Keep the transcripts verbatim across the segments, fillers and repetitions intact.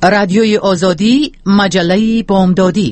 رادیوی آزادی، مجله بامدادی.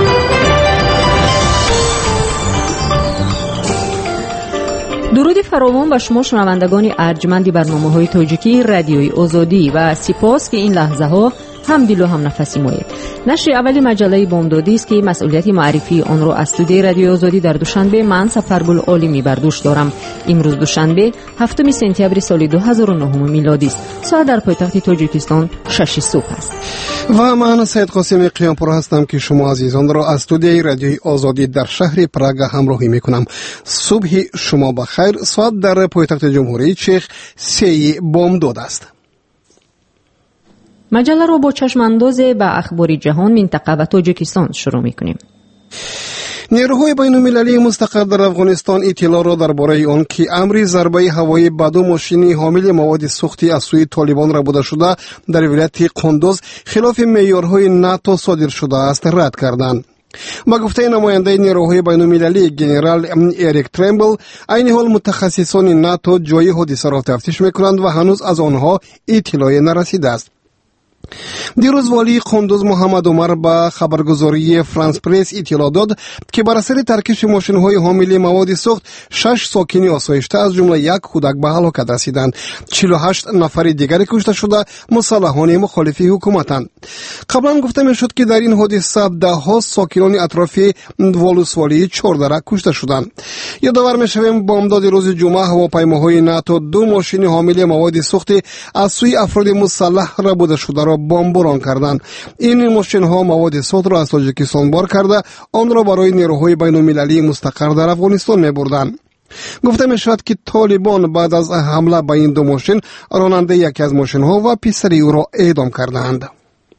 درود فراوان به شما شنوندگان ارجمند برنامه‌های تاجیکی رادیوی آزادی و سپاس که این لحظه ها هم دل و هم نفسی مایید. نشر اولی مجله بامدادی است که مسئولیت معرفی آن را از استودیوی رادیو آزادی در دوشنبه من سفرگل عالمی بر دوش دارم. امروز دوشنبه هفتم سپتامبر سال دو هزار و نه میلادی است. ساعت در پایتخت تاجیکستان شش صبح است. و من سید قاسم قیامپور هستم که شما عزیزان را از استودیوی رادیوی آزادی در شهر پراگ همراهی میکنم. صبح شما بخیر. ساعت در پایتخت جمهوری چک سه بامداد است. مجله را با چشم انداز به اخبار جهان، منطقه و تاجیکستان شروع میکنیم. نیروهای بین المللی مستقر در افغانستان اطلاع را درباره آن که امر ضربه هوایی به دو ماشین حامل مواد سوختی از سوی طالبان ربوده شده در ولایت قندوز خلاف معیارهای ناتو صادر شده است رد کردند. با گفته نماینده نیروهای بین المللی جنرال اریک ترمبل، عین حال متخصصان ناتو جای حادثه را تفتیش میکنند و هنوز از آنها اطلاعی نرسیده است. دیروز والی قندوز محمد عمر با خبرگزاری فرانس پرس اطلاع داد که بر اثر ترکش ماشین‌های حامل مواد سوخت شش ساکن آسایشته از جمله یک کودک به هلاکت رسیدند. چهل و هشت نفر دیگر کشته شده مسلحان مخالف حکومتند. قبلا گفته میشد که در این حادثه ده ها ساکنان اطراف ولسوالی چهارده کشته شدند. یادآور میشویم بامداد روز جمعه هواپیماهای ناتو دو ماشین حامل مواد سوخت از سوی افراد مسلح ربوده شده را بمباران کردند. این ماشین ها مواد سوخت را از تاجیکستان بار کرده آن را برای نیروهای بین المللی مستقر در افغانستان می بردند. گفته می شود که طالبان بعد از حمله به این دو ماشین راننده یکی از ماشین ها و پسری او را اعدام کردند.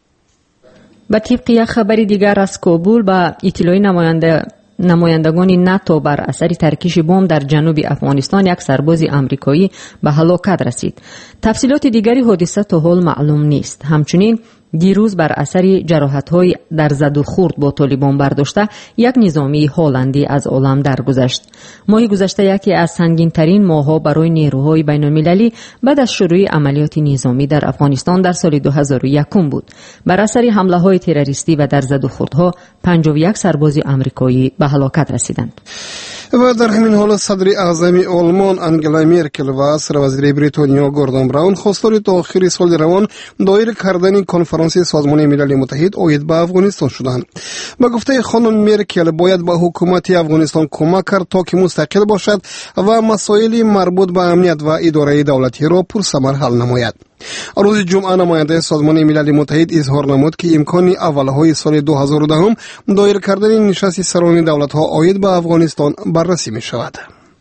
به طبق یک خبر دیگر از کابل با اطلاع نماینده نمایندگان ناتو بر اثر ترکیش بمب در جنوب افغانستان یک سرباز آمریکایی به هلاکت رسید. تفصیلات دیگری حادثه تا حال معلوم نیست. همچنین دیروز بر اثر جراحت‌های در زد و خورد با طالبان برداشته یک نظامی هلندی از عالم درگذشت. ماه گذشته یکی از سنگین‌ترین ماه‌ها برای نیروهای بین‌المللی بعد از شروع عملیات نظامی در افغانستان در سال دو هزار و یک بود. بر اثر حمله‌های تروریستی و در زد و خوردها پنجاه و یک سرباز آمریکایی به هلاکت رسیدند. و در همین حال صدر اعظم آلمان انگلا مرکل و سروزیر بریتانیا گوردون براون خواستار تا آخر سال روان دایر کردن کنفرانس سازمان ملل متحد عاید به افغانستان شدند. با گفته خانم مرکل باید به حکومت افغانستان کمک کرد تا که مستقل باشد و مسائل مربوط به امنیت و اداره دولتی را پرثمر حل نماید. روز جمعه نماینده سازمان ملل متحد اظهار نمود که امکان اولهای سال دو هزار و ده دایر کردن نشست سران دولت ها عاید به افغانستان بررسی می شود.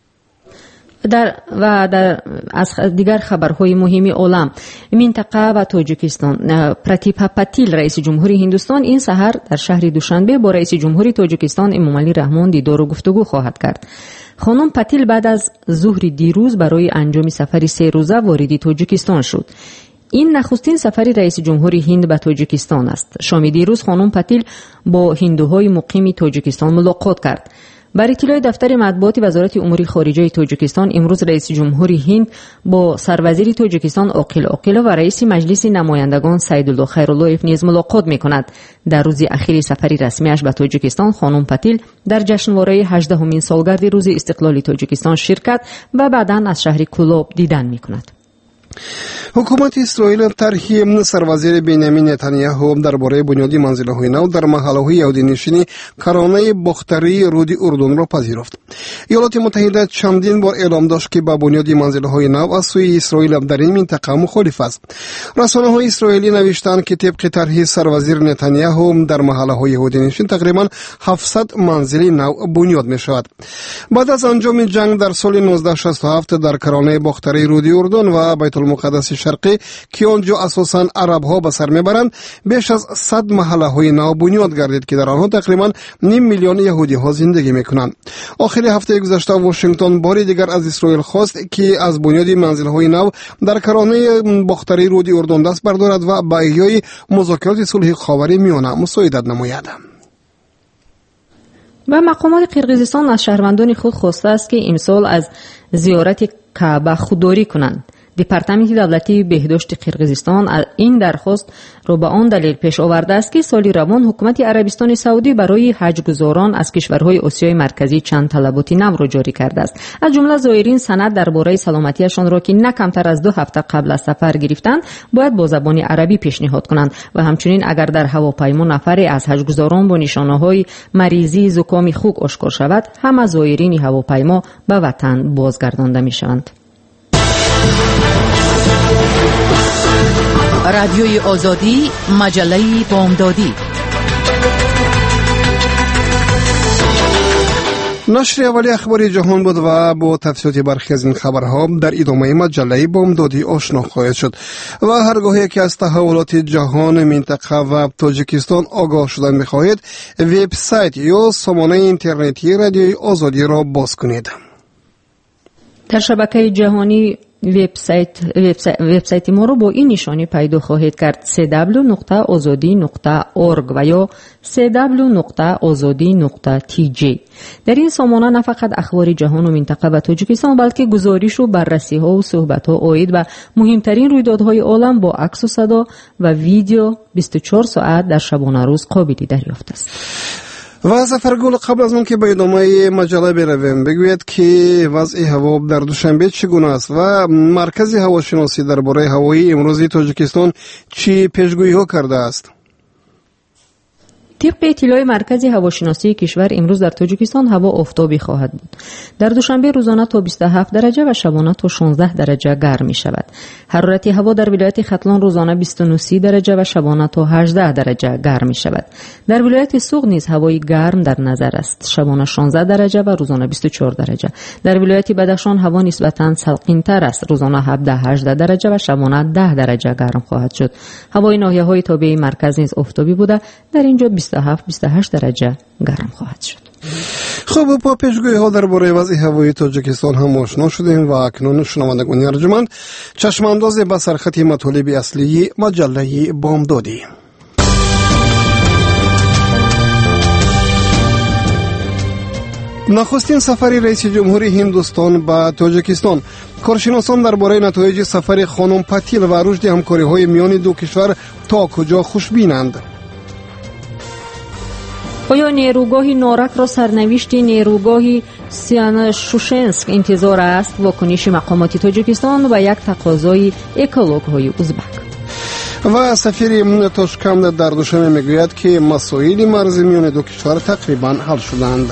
در و در از دیگر خبرهای مهمی عالم، منطقه و تاجیکستان، پراتیپا پاتیل رئیس جمهوری هندوستان این سحر در شهر دوشنبه با رئیس جمهوری تاجیکستان امامعلی رحمان دیدار و گفتگو خواهد کرد. خانم پاتیل بعد از ظهر دیروز برای انجام سفری سه روزه وارد تاجیکستان شد. این نخستین سفر رئیس جمهوری هند به تاجیکستان است. شام دیروز خانم پاتیل با هندوهای مقیم تاجیکستان ملاقات کرد. بر اطلاع دفتر مطبوعات وزارت امور خارجه تاجیکستان، امروز رئیس جمهوری هند با سروزیر تاجیکستان عاقل عاقلو و رئیس مجلس نمایندگان سیدالله خیراللهیف نیز ملاقات می‌کند. در روز اخیر سفری رسمیش به تاجیکستان، خانم پاتیل در جشنواره هجدهمین سالگرد روز استقلال تاجیکستان شرکت و بعداً از شهر کولاب دیدن می‌کند. حکومت اسرائیل طرح سروزیر بنیامین نتانیاهو درباره بنیادی منزل‌های نو در محله‌های یهودی‌نشین کرانه باختری رود اردن را پذیرفت. ایالات متحده چندین بار اعلام داشت که با بنیادی منزل‌های نو از سوی اسرائیل در این منطقه مخالف است. رسانه‌های اسرائیلی نوشتند که طبق طرح سروزیر نتانیاهو در محله‌های یهودی‌نشین تقریباً هفتصد منزل نو بنیاد می‌شود. بعد از انجام جنگ در سال نوزده شصت و هفت در کرانه باختری رود اردن و بیت المقدس شرقی که آنجا اساساً عرب ها به سر میبرند، بیش از صد محله های نو بنیاد گردید که در آنها تقریباً نیم میلیون یهودی ها زندگی میکنند. آخر هفته گذشته واشنگتن بار دیگر از اسرائیل خواست که از بنیاد منزل های نو در کرانه باختری رود اردن دست بردارد و به احیای مذاکرات صلح خاورمیانه مساعدت نماید. و مقامات قرقیزستان از شهروندان خود خواسته است که امسال از زیارت کعبه خودداری کنند. دپارتمنت دولتی بهداشت قرقیزستان این درخواست را به آن دلیل پیش آورده است که سال روان حکومت عربستان سعودی برای حج گزاران از کشورهای آسیای مرکزی چند طلبات نو را جاری کرده است. از جمله زائرین سند درباره سلامتیشان را که نه کمتر از دو هفته قبل از سفر گرفتند باید با زبان عربی پیشنهاد کنند و همچنین اگر در هواپیما نفری از حج گزاران با نشانه‌های مریضی زکام خوک آشکار شود، همه زائرین هواپیما به وطن بازگردانده می‌شوند. رادیوی آزادی، مجله بامدادی. نشر اولی اخبار جهان بود و با تفصیلات برخی از این خبرها در ادامه مجله بامدادی آشنا خواهید شد و هرگاهی که از تحولات جهان، منطقه و تاجیکستان آگاه شدن می‌خواهید، وبسایت یا سامانه اینترنتی رادیوی آزادی را باز کنید. در شبکه جهانی وبسایت وبسایت ما رو با این نشانی پیدا خواهید کرد: دبلیو دبلیو دبلیو نقطه آزادی نقطه اورگ و یا دبلیو دبلیو دبلیو نقطه آزادی نقطه تی جی. در این سامانه نه فقط اخبار جهان و منطقه و تاجیکستان بلکه گزارش و بررسی ها و صحبت ها آید و مهمترین رویدادهای عالم با عکس و صدا و ویدیو بیست و چهار ساعت در شبانه روز قابل دریافت است. و سفرگل قبل از اون که به ادامه مجله برویم بگوید که وضع هوا در دوشنبه چگونه است و مرکز هواشناسی درباره هوایی امروزی تاجیکستان چی پیشگویی ها کرده است. طبق اطلاع مرکز هواشناسی کشور امروز در تاجیکستان هوا آفتابی خواهد بود. در دوشنبه روزانه تا بیست و هفت درجه و شبانه تا شانزده درجه گرم می شود. حرارت هوا در ولایت ختلان روزانه بیست و نه درجه و شبانه تا هجده درجه گرم می شود. در ولایت سوق نیز هوای گرم در نظر است. شبانه شانزده درجه و روزانه بیست و چهار درجه. در ولایت بدخشان هوا نسبتاً سلقین تر است. روزانه هفده هجده درجه و شبانه ده درجه گرم خواهد شد. هوای ناحیه‌های تابع مرکز نیز آفتابی بوده. در اینجا بیست و هفت بیست و هشت درجه گرم خواهد شد. خب با پیشگویی ها درباره وضع هوایی تاجیکستان هم آشنا شدیم و اکنون شنوندگان ارجمند چشم انداز به سرخط مطالب اصلی مجله بامدادی. نخستین سفر رئیس جمهوری هندوستان به تاجیکستان. کارشناسان درباره نتایج سفر خانم پتیل و رشد همکاری‌های میان دو کشور تا کجا خوشبینند؟ آیا نیروگاه نارک را سرنوشت نیروگاه سیانشوشنسک انتظار است؟ واکنش مقامات تاجیکستان و یک تقاضای اکولوگ‌های ازبک. و سفیر تاشکند در دوشنبه میگوید که مسائل مرزی میان دو کشور تقریبا حل شدند.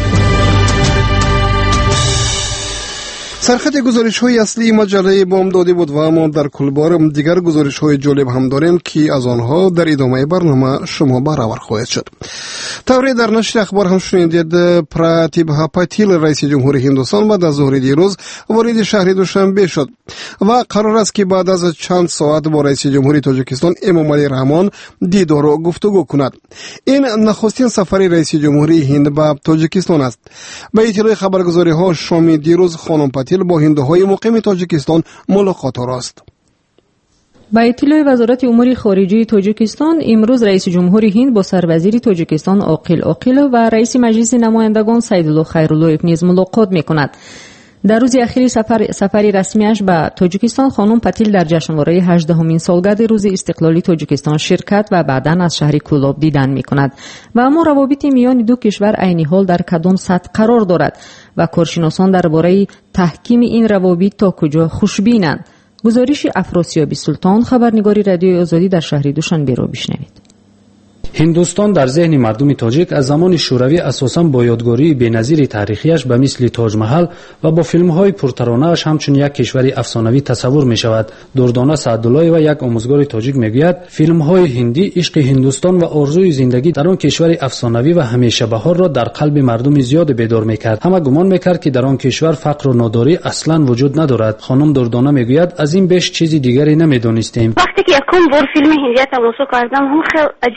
سرخط گزارش های اصلی مجله بامدادی بود و ما در کل بار دیگر گزارش های جالب هم داریم که از آنها در ادامه برنامه شما برآور خواهد شد. طوری در نشر اخبار هم شنیدید پراتیبها پاتیل رئیس جمهوری هندوستان بعد از ظهر دیروز وارد شهر دوشنبه شد و قرار است که بعد از چند ساعت با رئیس جمهوری تاجیکستان امامعلی رحمان دیدار و گفتگو کند. این نخستین سفر رئیس جمهوری هند به تاجیکستان است. به اطلاع خبرگزاری ها شام دیروز خانم پاتیل با هندوهای مقیم تاجیکستان ملاقات راست. با اطلاع وزارت امور خارجه تاجیکستان امروز رئیس جمهوری هند با سروزیر تاجیکستان عاقل عاقلو و رئیس مجلس نمایندگان سیدالله خیرالله نیز ملاقات می‌کند. در روز اخیر سفر سفری رسمیش به تاجیکستان خانم پتیل در جشنواره هجدهمین سالگرد روز استقلالی تاجیکستان شرکت و بعداً از شهر کولاب دیدن می‌کند و اما روابط میان دو کشور عین حال در کدام سطح قرار دارد و کارشناسان درباره تحکیم این روابط تا کجا خوشبینند. گزارش افراسیاب سلطان، خبرنگاری رادیوی آزادی در شهر دوشنبه را بشنوید. هندوستان در ذهن مردم تاجیک از زمان شوروی اساساً با یادگاری بی‌نظیر تاریخیش به مثل تاج محل و با فیلم‌های پرترانه‌اش همچون یک کشور افسانوی تصور می‌شود. دردانه سعدالله و یک آموزگار تاجیک می‌گوید فیلم‌های هندی عشق هندوستان و آرزوی زندگی در آن کشور افسانوی و همیشه بهار را در قلب مردم زیاد بیدار می‌کرد. همه گمان می‌کرد که در آن کشور فقر و ناداری اصلاً وجود ندارد. خانم دردانه می‌گوید از این بیش چیزی دیگری نمی‌دانستیم. وقتی که یکم بار فیلم هندی تماشا کردم هم خیلی عجیب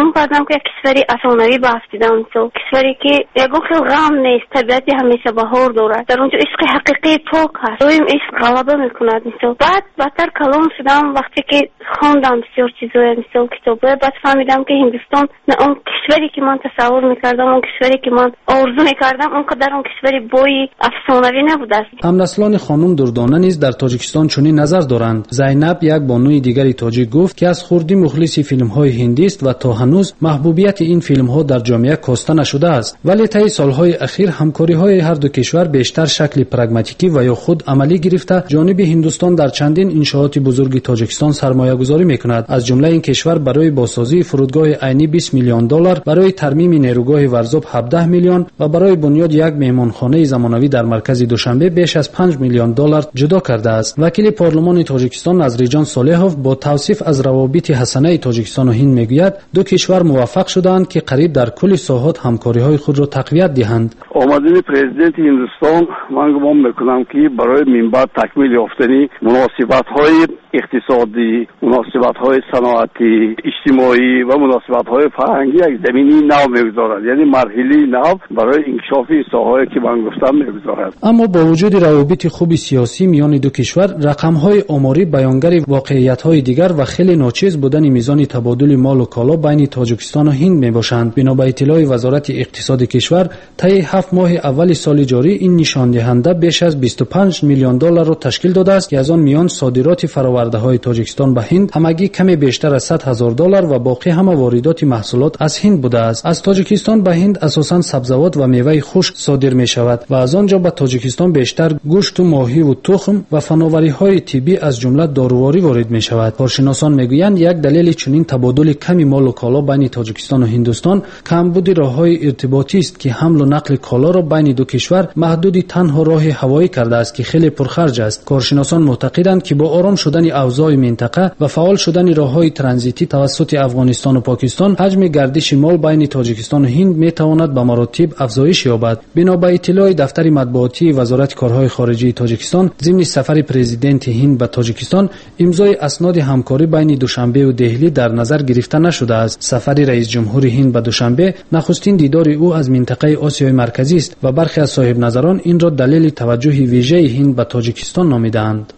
فهم کردم که کشوری افسانه‌ای بافیدم، تو کشوری که یگو خیلی غم نیست، طبیعتی همیشه بهار دارد، در اونجا عشق حقیقی پاک هست، رویم عشق غلبه میکند. تو بعد بدتر کلام شدم وقتی که خواندم بسیار چیزای مثل کتابه، بعد فهمیدم که هندوستان نه اون کشوری که من تصور میکردم، اون کشوری که من آرزو میکردم، اونقدر اون کشوری بوی افسانه‌ای نبوده است. همنسلان خانم دردانه نیز در تاجیکستان چنین نظر دارند. زینب، یک بانوی دیگری تاجیک، گفت که از خردی مخلص فیلم‌های هندی است و تا هنوز محبوبیت این فیلم‌ها در جامعه کاسته نشده است، ولی طی سال‌های اخیر همکاری‌های هر دو کشور بیشتر شکل پراگماتیکی و یا خود عملی گرفته. جانب هندوستان در چندین انشاءات بزرگ تاجیکستان سرمایه‌گذاری می‌کند. از جمله این کشور برای بازسازی فرودگاه عینی بیست میلیون دلار، برای ترمیم نیروگاه ورزاب هفده میلیون و برای بنیاد یک مهمانخانه زمانوی در مرکز دوشنبه بیش از پنج میلیون دلار جدا کرده است. وکیل پارلمان تاجیکستان نظریجان صالحوف با توصیف از روابط حسنه تاجیکستان و هند میگوید دو کشور موفق شدند که قریب در کل ساحات همکاری‌های خود را تقویت دهند. آمدن پرزیدنت هندوستان من گمان میکنم که برای منبع تکمیل یافتن مناسبت‌های اقتصادی، مناسبت‌های صنعتی، اجتماعی و مناسبت‌های فرهنگی یک زمینی نو می‌گذارد، یعنی مرحله نو برای انکشاف ساحه‌ای که من گفتم می‌گذارد. اما با وجود روابط خوب سیاسی میان دو کشور، رقم‌های آماری بیانگر واقعیت‌های دیگر و خیلی ناچیز بودن میزان تبادل مال و کالا بین تاجیکستان و هند میباشند. بنا به اطلاع وزارت اقتصاد کشور، طی هفت ماه اول سال جاری این نشان دهنده بیش از بیست و پنج میلیون دلار را تشکیل داده است که از آن میان صادرات فراورده‌های تاجیکستان به هند همگی کمی بیشتر از صد هزار دلار و باقی همه واردات محصولات از هند بوده است. از تاجیکستان به هند اساساً سبزیجات و میوه خشک صادر می شود و از آنجا به تاجیکستان بیشتر گوشت و ماهی و تخم و فناوری‌های طبی از جمله داروواری وارد می شود. کارشناسان میگویند یک دلیل چنین تبادل کمی مال و کالا بین تاجیکستان و هندوستان کمبود راه‌های ارتباطی است که حمل و نقل کالا را بین دو کشور محدود تنها راه هوایی کرده است که خیلی پرخرج است. کارشناسان معتقدند که با آرام شدن اوضاع منطقه و فعال شدن راه‌های ترانزیتی توسط افغانستان و پاکستان، حجم گردش مال بین تاجیکستان و هند میتواند به مراتب افزایش یابد. بنا به اطلاع دفتر مطبوعاتی وزارت کارهای خارجه تاجیکستان، ضمن سفر پرزیدنت هند به تاجیکستان، امضای اسناد همکاری بین دوشنبه و دهلی در نظر گرفته نشده است. سفر رئیس جمهور هند به دوشنبه نخستین دیدار او از منطقه آسیای مرکزی است و برخی از صاحب نظران این را دلیل توجه ویژه هند به تاجیکستان نامیدند.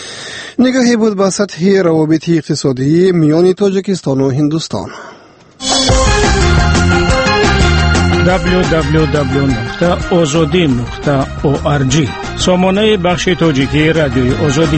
نگاهی بود به سطح روابط اقتصادی میان تاجیکستان و هندوستان. دبلیو دبلیو دبلیو نقطه آزادی نقطه او آر جی سامانه بخش تاجیکی رادیوی آزادی.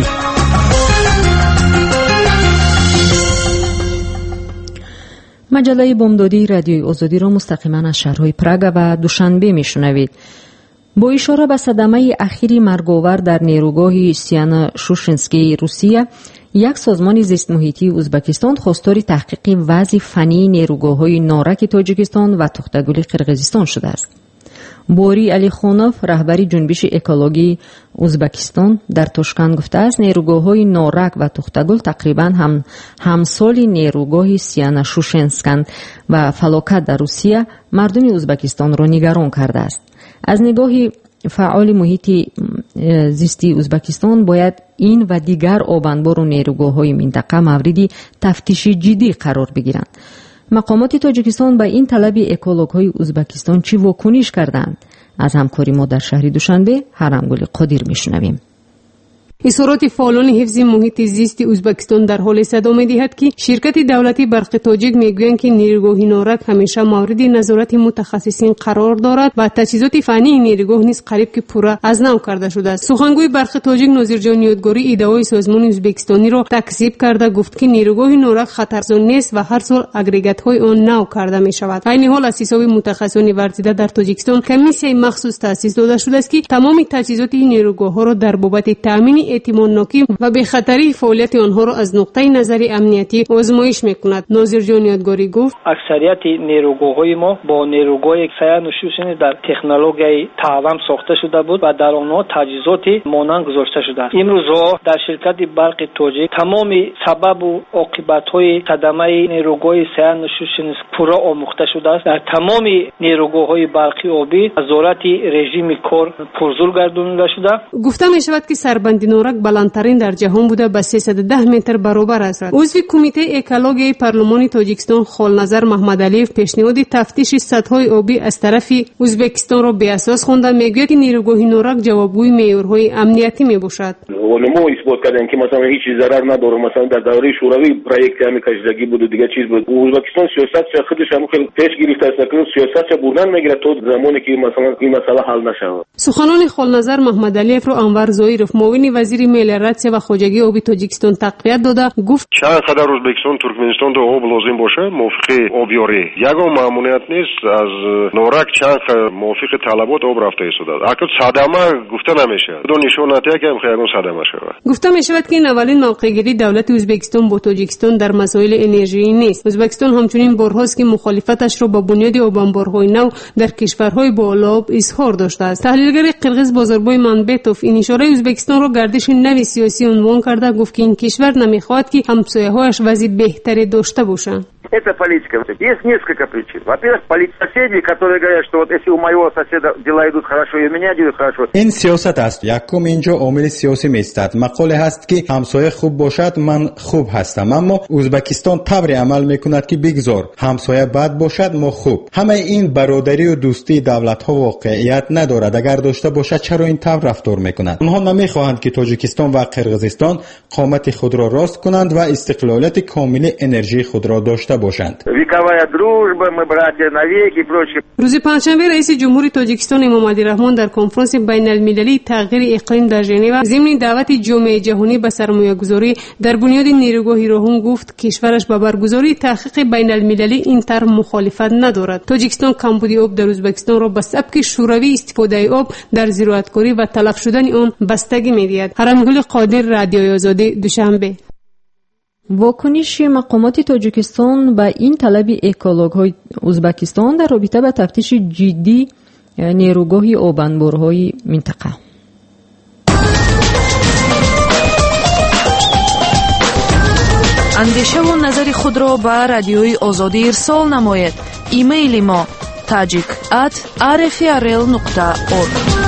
مجله بامدادی رادیوی آزادی را مستقیما از شهرهای پراگ و دوشنبه میشنوید. با اشاره به صدمه اخیری مرگاور در نیروگاه سیانا شوشنسکی روسیه، یک سازمان زیست محیطی ازبکستان خواستار تحقیق وضع فنی نیروگاه‌های نارک تاجیکستان و تختگل قرقیزستان شده است. بوری علیخونوف، رهبر جنبش اکولوژی ازبکستان، در توشکند گفته است نیروگاه‌های نارک و تختگل تقریباً هم همسال نیروگاه سیانا شوشنسکند و فلاکت در روسیه مردم ازبکستان را نگران کرده است. از نگاه فعال محیط زیستی ازبکستان باید این و دیگر آبانبار و نیروگاه‌های منطقه موردی تفتیش جدی قرار بگیرند. مقامات تاجیکستان به این طلب اکولوژهای ازبکستان چی واکنش کردند؟ از همکاری ما در شهر دوشنبه هرمگل قادر میشنویم. اظهارات فعالان حفظ محیط زیست ازبکستان در حال صدا می‌دهد که شرکت دولتی برق تاجیک میگویند که نیروگاه نارک همیشه مورد نظارت متخصصین قرار دارد و تجهیزات فنی نیروگاه نیز قریب که پورا از نو کرده شده است. سخنگوی برق تاجیک ناظرجان یادگاری ادعای سازمان ازبکستانی را تکذیب کرده گفت که نیروگاه نارک خطرزا نیست و هر سال اگریگات‌های آن نو کرده می‌شود. در این حال از حساب متخصصان ورزیده در تاجیکستان کمیسیای مخصوص تأسیس داده شده است که تمام تجهیزات این نیروگاه‌ها را در بابت تامین اعتماد ناکی و به خطری فعالیت آنها را از نقطه نظر امنیتی آزمایش میکند. ناظر جان یادگاری گفت اکثریت نیروگاه‌های ما با نیروگاه سیانا شوشن در تکنولوژی تعاون ساخته شده بود و در آنها تجهیزات مانند گذاشته شده است. امروز در شرکت برق تاجیک تمام سبب و عاقبت‌های صدمه نیروگاه سیانا شوشن پورا آموخته شده است. در تمام نیروگاه‌های برقی آبی نظارت رژیم کار پرزور گردانده شده. گفته می شود که سربندی نیروگاهی نورک بلندترین در جهان بوده به سیصد و ده متر برابر است. عضو کمیته اکولوژی پارلمان تاجیکستان خالنظر محمد علیف پیشنهاد تفتیش سطح‌های آبی از طرف ازبکستان را به اساس خوانده. میگوید که نیروگاهی نورک جوابگوی معیارهای امنیتی میباشد. علما اثبات کردن که مثلا هیچ ضرر نداره. مثلا در دوره شوروی پروژه همین کشیدگی بود و دیگه چیز بود. ازبکستان سیاست خودش هم خیلی پیش گرفته است که سیاست بردن میگیره تا زمانی که مثلا این مسئله حل نشه. سخنان خالنظر محمد علیف را انور زویرف معاون وزیر ملی رادس و خواجگی آبی تاجیکستان تقویت داده. گفت چند قدر ازبکستان ترکمنستان دو آب لازم باشه موافق آبیاری یگان ماموریت نیست. از نورک چند موافق طلبات آب رفته ایستاده. اگر صدمه گفته نمیشه. دو نشوناتی که میخواد صدمه شود. گفته میشود که این اولین موقعگیری دولت ازبکستان با تاجیکستان در مسائل انرژی نیست. ازبکستان همچنین بارهاست که مخالفتش را با بنیاد آب انبارهای نو در کشورهای بالاب اظهار داشته است. تحلیلگر قرغیز بازاربای منبتوف این اشاره ازبکستان را گردش نوی سیاسی عنوان کرده. گفت که این کشور نمیخواد که همسایه‌هایش وضع بهتری داشته باشند. Это политика. Есть несколько причин. Во-первых, политика соседей, которые говорят, что вот если у моего соседа дела идут хорошо, и у меня идут хорошо. این سیاست است. یکم اینجا عامل سیاسی میستد. مقاله هست که همسایه خوب باشد من خوب هستم، اما ازبکستان طوری عمل میکند که بگذار همسایه بد باشد ما خوب. همه این برادری و دوستی دولت ها واقعیت ندارد. اگر داشته باشد چرا این طور رفتار میکنند؟ آنها نمیخواهند که تاجیکستان و قرغیزستان قامت خود را راست کنند و استقلالیت کامل انرژی خود را داشته باشند. روز پنجشنبه رئیس جمهوری تاجیکستان امام علی رحمان در کنفرانس بین المللی تغییر اقلیم در ژنو ضمن دعوت جامعه جهانی به سرمایه‌گذاری در بنیاد نیروگاهی راهون گفت کشورش به برگزاری تحقیق بین المللی این طرح مخالفت ندارد. تاجیکستان کمبودی آب در ازبکستان را به سبک شوروی استفاده آب در زراعتکاری و تلف شدن آن بستگی می‌دهد. هرمگل قادر، رادیوی آزادی، دوشنبه. واکنش مقامات تاجیکستان به این طلب اکولوژهای ازبکستان در رابطه با تفتیش جدی نیروگاهی آبانبارهای منطقه. اندیشه و نظر خود را به رادیوی آزادی ارسال نمایید. ایمیل ما tajik at r f r l nokta org.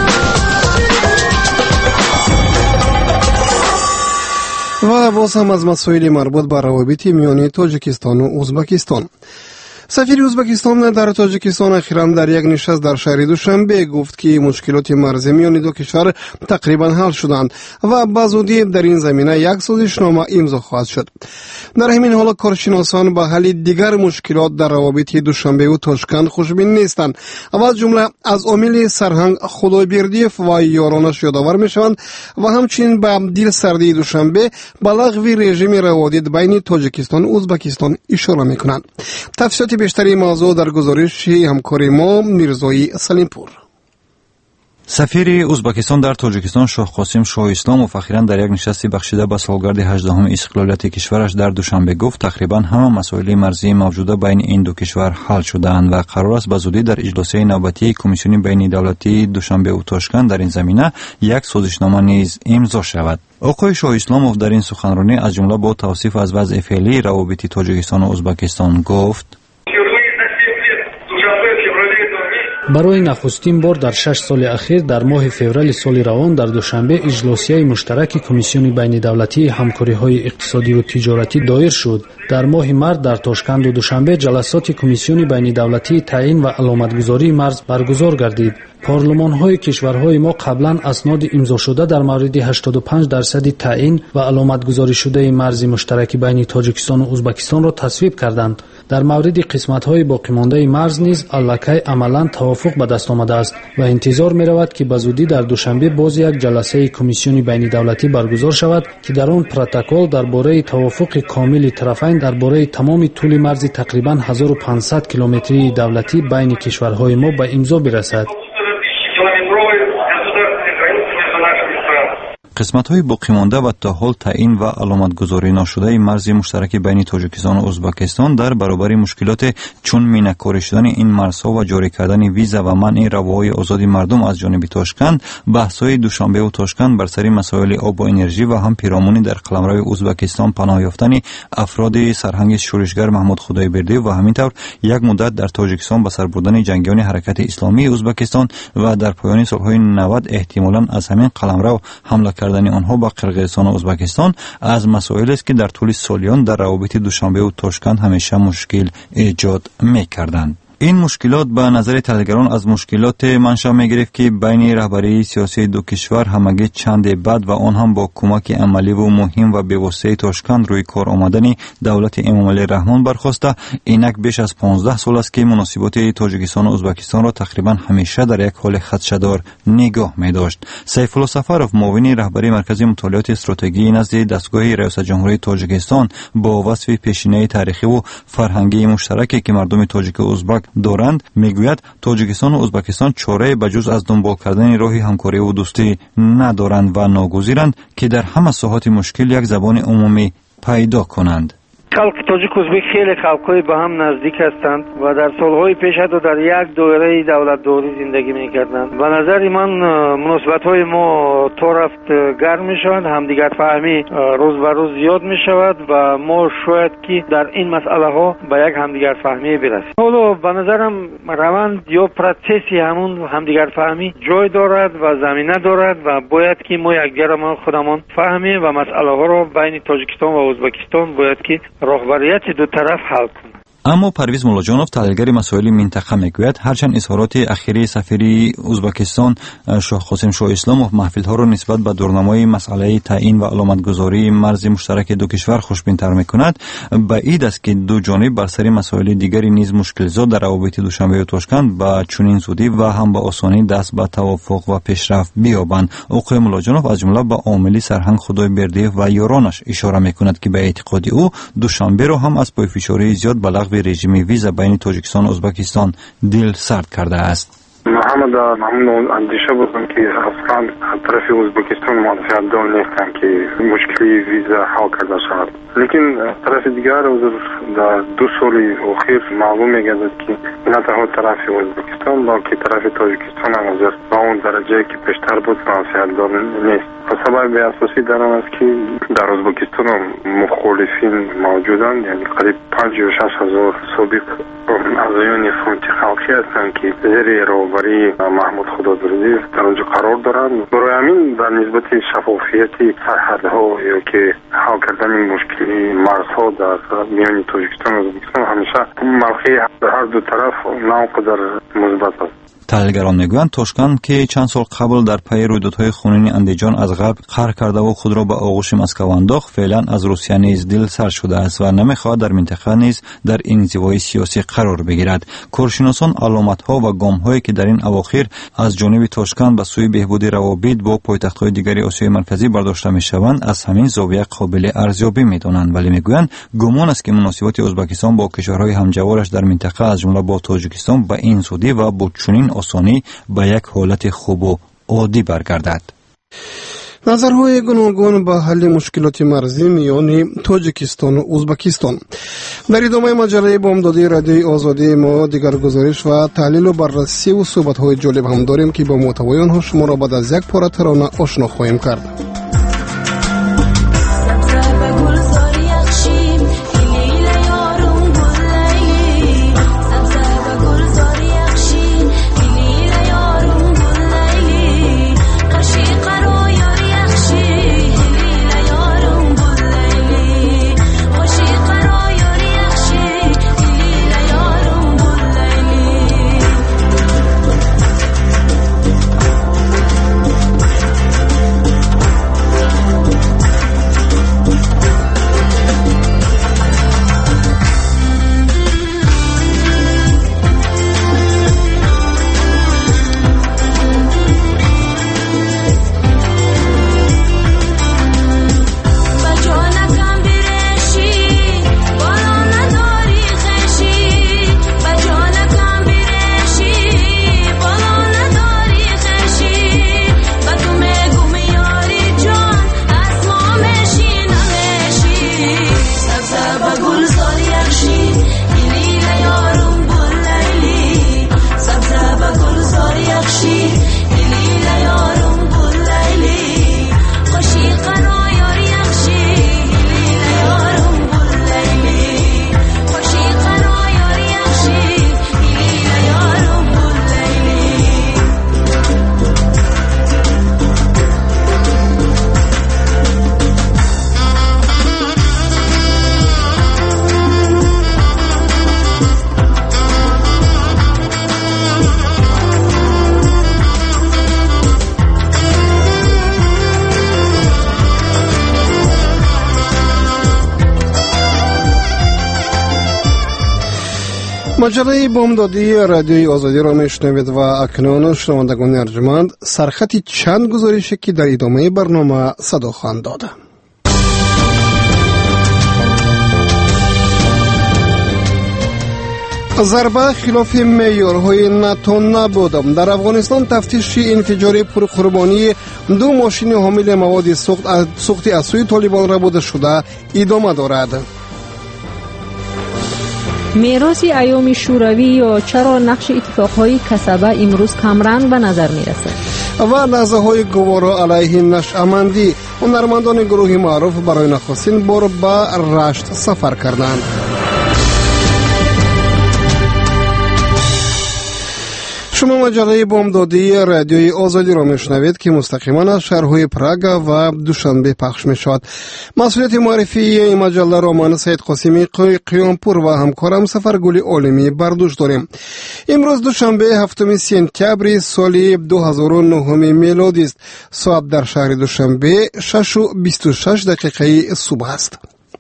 و باز هم از مسائل مربوط به روابط میان تاجیکستان و ازبکستان. سفیر ازبکستان در تاجیکستان اخیراً در یک نشست در شهر دوشنبه گفت که مشکلات مرزی میان دو کشور تقریبا حل شدند و بزودی در این زمینه یک سازشنامه امضا خواهد شد. در همین حال کارشناسان به حل دیگر مشکلات در روابط دوشنبه و تاشکند خوشبین نیستند و از جمله از عامل سرهنگ خدایبردی و یارانش یادآور میشوند و همچنین به دل سردی دوشنبه به لغو رژیم روابط بین تاجیکستان و ازبکستان اشاره میکنند. تفصیلات بیشتری موضوع در گزارش همکار ما میرزایی سلیمپور. سفیر ازبکستان در تاجیکستان شاه قاسم شاه اسلاموف اخیراً در یک نشستی بخشیده به سالگرد هجدهم استقلالیت کشورش در دوشنبه گفت تقریبا همه مسائل مرزی موجوده بین این دو کشور حل شده‌اند و قرار است به زودی در اجلاس نوبتی کمیسیون بین دولتی دوشنبه و تاشکند در این زمینه یک سازشنامه نیز امضا شود. آقای شاه اسلاموف در این سخنرانی از جمله با توصیف از وضع فعلی روابط تاجیکستان و ازبکستان گفت برای نخستین بار در شش سال اخیر در ماه فوریه سال روان در دوشنبه اجلاسیه مشترک کمیسیون بین دولتی همکاری‌های اقتصادی و تجارتی دایر شد. در ماه مارس در تاشکند و دوشنبه جلسات کمیسیون بین دولتی تعیین و علامتگذاری مرز برگزار گردید. پارلمان‌های کشورهای ما قبلا اسناد امضا شده در مورد هشتاد و پنج درصد تعیین و علامتگذاری شده مرز مشترک بین تاجیکستان و ازبکستان را تصویب کردند. در مورد قسمت‌های باقی مانده مرز نیز الکی عملاً توافق به دست آمده است و انتظار می‌رود که بزودی در دوشنبه باز یک جلسه کمیسیون بین دولتی برگزار شود که در آن پروتکل درباره توافق کامل طرفین درباره تمام طول مرز تقریباً هزار و پانصد کیلومتری دولتی بین کشورهای ما به امضا برسد. قسمت‌های باقی مانده و تا حال تعیین و علامتگذاری نشده مرز مشترک بین تاجیکستان و ازبکستان در برابر مشکلات چون مینه‌کاری شدن این مرزها و جاری کردن ویزا و منع رواهای آزاد مردم از جانب تاشکند، بحث‌های دوشنبه و تاشکند بر سر مسائل آب و انرژی و هم پیرامونی در قلمرو ازبکستان پناه یافتن افراد سرهنگ شورشگر محمود خدایبردی و همینطور یک مدت در تاجیکستان به سر بردن جنگیان حرکت اسلامی ازبکستان و در پایان سال‌های نود احتمالاً از همین قلمرو حمله کردن آنها با قرقیزستان و ازبکستان از مسائلی است که در طول سالیان در روابط دوشنبه و تاشکند همیشه مشکل ایجاد می‌کردند. این مشکلات به نظر تحلیلگران از مشکلات منشأ می‌گرفت که بین رهبری سیاسی دو کشور همگی چند بعد و آن هم با کمک عملی و مهم و بی‌واسطه تاشکند روی کار آمدن دولت امامعلی رحمان برخاسته. اینک بیش از پانزده سال است که مناسبات تاجیکستان و ازبکستان را تقریبا همیشه در یک حال خدشه‌دار نگاه می‌داشت. سیف الله سفرов معاون رهبری مرکز مطالعات استراتژی نزد دستگاه ریاست جمهوری تاجیکستان با وصف پیشینه تاریخی و فرهنگی مشترکی که مردم تاجیک و ازبک دارند میگوید تاجیکستان و ازبکستان چاره بجز از دنبال کردن راه همکاری و دوستی ندارند و ناگزیرند که در همه ساحات مشکل یک زبان عمومی پیدا کنند. خلق تاجیک و ازبک خیلی خلق‌های به هم نزدیک هستند و در سالهای پیش حتی در یک دایره دولتداری زندگی می‌کردند. به نظر من مناسبت‌های ما تا رفت گرم می‌شوند، همدیگر فهمی روز به روز زیاد می‌شود و ما شاید که در این مسئله‌ها به یک همدیگر فهمی برسیم. حالا به نظرم روند یا پروسسی همون همدیگر فهمی جای دارد و زمینه دارد و باید که ما یکدیگر ما خودمان فهمیم و مسئله‌ها را بین تاجیکستان و ازبکستان باید که راهبریت دو طرف حل کنه. اما پرویز مولاجانوف تحلیلگر مسائل منطقه میگوید هرچند اظهارات اخیری سفیر ازبکستان شاه قاسم شاه اسلاموف محفل‌ها را نسبت به دورنمای مسئله تعیین و علامتگذاری مرز مشترک دو کشور خوشبین‌تر میکند، بعید است که دو جانب بر سر مسائل دیگری نیز مشکل‌زا در روابط دوشنبه و تاشکند با چنین زودی و هم با آسانی دست به توافق و پیشرفت بیابند. آقای مولاجانوف از جمله به عاملی سرهنگ خدای برده و یارانش اشاره میکند که به اعتقاد او دوشنبه را هم از پای فشاری زیاد به لغو رژیم ویزا بین تاجیکستان و ازبکستان دل سرد کرده است. محمد همون اندیشه بودم که اصلا طرف ازبکستان موافقت دار نیستن که مشکلی ویزا حل کرده شود، لیکن طرف دیگر در دو سال اخیر معلوم میگردد که نه تنها طرف ازبکستان بلکه طرف تاجیکستان هم از به اون درجه که پیشتر بود موافقت دار نیست. سبب اساسی در آن است که در ازبکستان مخالفین موجودند، یعنی قریب پنجاه و شش هزار سابق اعضایان فرانت خلقی هستند که زیر راهبری محمود خدادردی در آنجا قرار دارند. برای همین در نسبت شفافیت سرحدها یا که حل کردن این مشکلی مرزها در میان تاجیکستان و ازبکستان همیشه موقع هر دو طرف ناقدر مثبت است. تحلیلگران میگویند تاشکند که چند سال قبل در پی رویدادهای خونین اندیجان از غرب قهر کرده و خود را به آغوش مسکو انداخت، فعلا از روسیه نیز دل سر شده است و نمیخواهد در منطقه نیز در انزوای سیاسی قرار بگیرد. کارشناسان علامت‌ها و گام‌هایی که در این اواخر از جانب تاشکند به سوی بهبود روابط با پایتخت‌های دیگر آسیای مرکزی برداشته می‌شوند از همین زاویه قابل ارزیابی می‌دانند، ولی میگویند گمان است که مناسبات ازبکستان با کشورهای همجوارش در منطقه از جمله با تاجیکستان به این زودی و با چنین آسانی به یک حالت خوب و عادی برگردد. نظرهای گوناگون به حل مشکلات مرزی میان تاجیکستان و ازبکستان. در ادامه مجله بامدادی رادیوی آزادی ما دیگر گزارش و تحلیل و بررسی و صحبت‌های جالب هم داریم که با محتوای آنها شما را بعد از یک پاره ترانه آشنا خواهیم کرد. маҷалаи бомдодии радиои озодӣ ро мешунавед ва акнун шунавандагони арҷуманд сархати чанд гузорише ки дар идомаи барнома садо хоҳанд дод. зарба хилофи меъёрҳои нато набуд. дар афғонистон тафтиши инфиҷори пурқурбонии ду мошини ҳомили маводи сӯхти аз сӯи толибон рабуда шуда идома дорад. мероси айёми шӯравӣ ё чаро нақши иттифоқҳои касаба имрӯз камранг ба назар мерасад ва лаҳзаҳои гуворо алайҳи нашъамандӣ. ҳунармандони гурӯҳи маъруф барои нахустин бор ба рашт сафар карданд. шумо маҷалаи бомдодии радиои озодиро мешунавед ки мустақиман аз шаҳрҳои Прага ва Душанбе пахш мешавад. масъулияти муаррифии ин маҷалларо ман Саидқосими қиёнпур ва ҳамкорам Сафаргули Олимӣ бар дӯш дорем. имрӯз Душанбе ҳафтуми сентябри соли ду ҳазору нӯҳуми мелодист. соат дар шаҳри Душанбе шашу бисту шаш дақиқаи субҳ аст.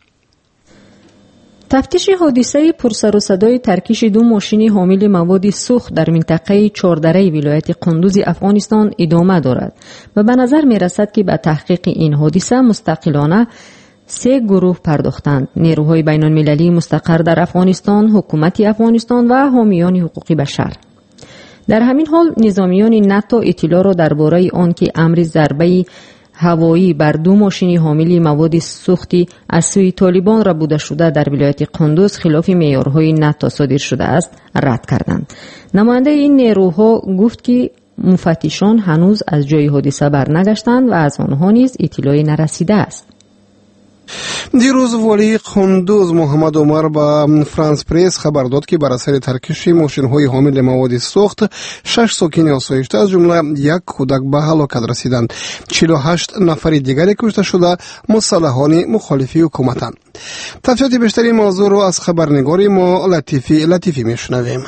тафтиши ҳодисаи пурсарусадои таркиши ду мошини ҳомили маводи сӯхт дар минтақаи чордараи вилояти Қундузи Афғонистон идома дорад ва ба назар мерасад ки ба таҳқиқи ин ҳодиса мустақилона се гурӯҳ пардохтанд: нерӯҳои байнулмилалии мустақар дар Афғонистон, ҳукумати Афғонистон ва ҳомиёни ҳуқуқи башар. дар ҳамин ҳол низомиёни НАТО иттилоъро дар бораи он ки амри зарбаи ҳавоӣ бар ду мошини ҳомили маводи сӯхти аз сӯи толибон рабуда шуда дар вилояти Қундуз хилофи меъёрҳои НАТО содир шудааст рад карданд. намояндаи ин нерӯҳо гуфт ки муфаттишон ҳанӯз аз ҷои ҳодиса барнагаштанд ва аз онҳо низ иттилоъе нарасидааст. дирӯз волии Қундуз Муҳаммад Умар ба Франс пресс хабар дод ки бар асари таркиши мошинҳои ҳомили маводи сӯхт шаш сокини осоишта аз ҷумла як кӯдак ба ҳалокат расиданд. чилу ҳашт нафари дигаре кушта шуда мусаллаҳони мухолифи ҳукуматанд. тафсилоти бештари мавзӯъро аз хабарнигори мо Латифи Латифӣ мешунавем.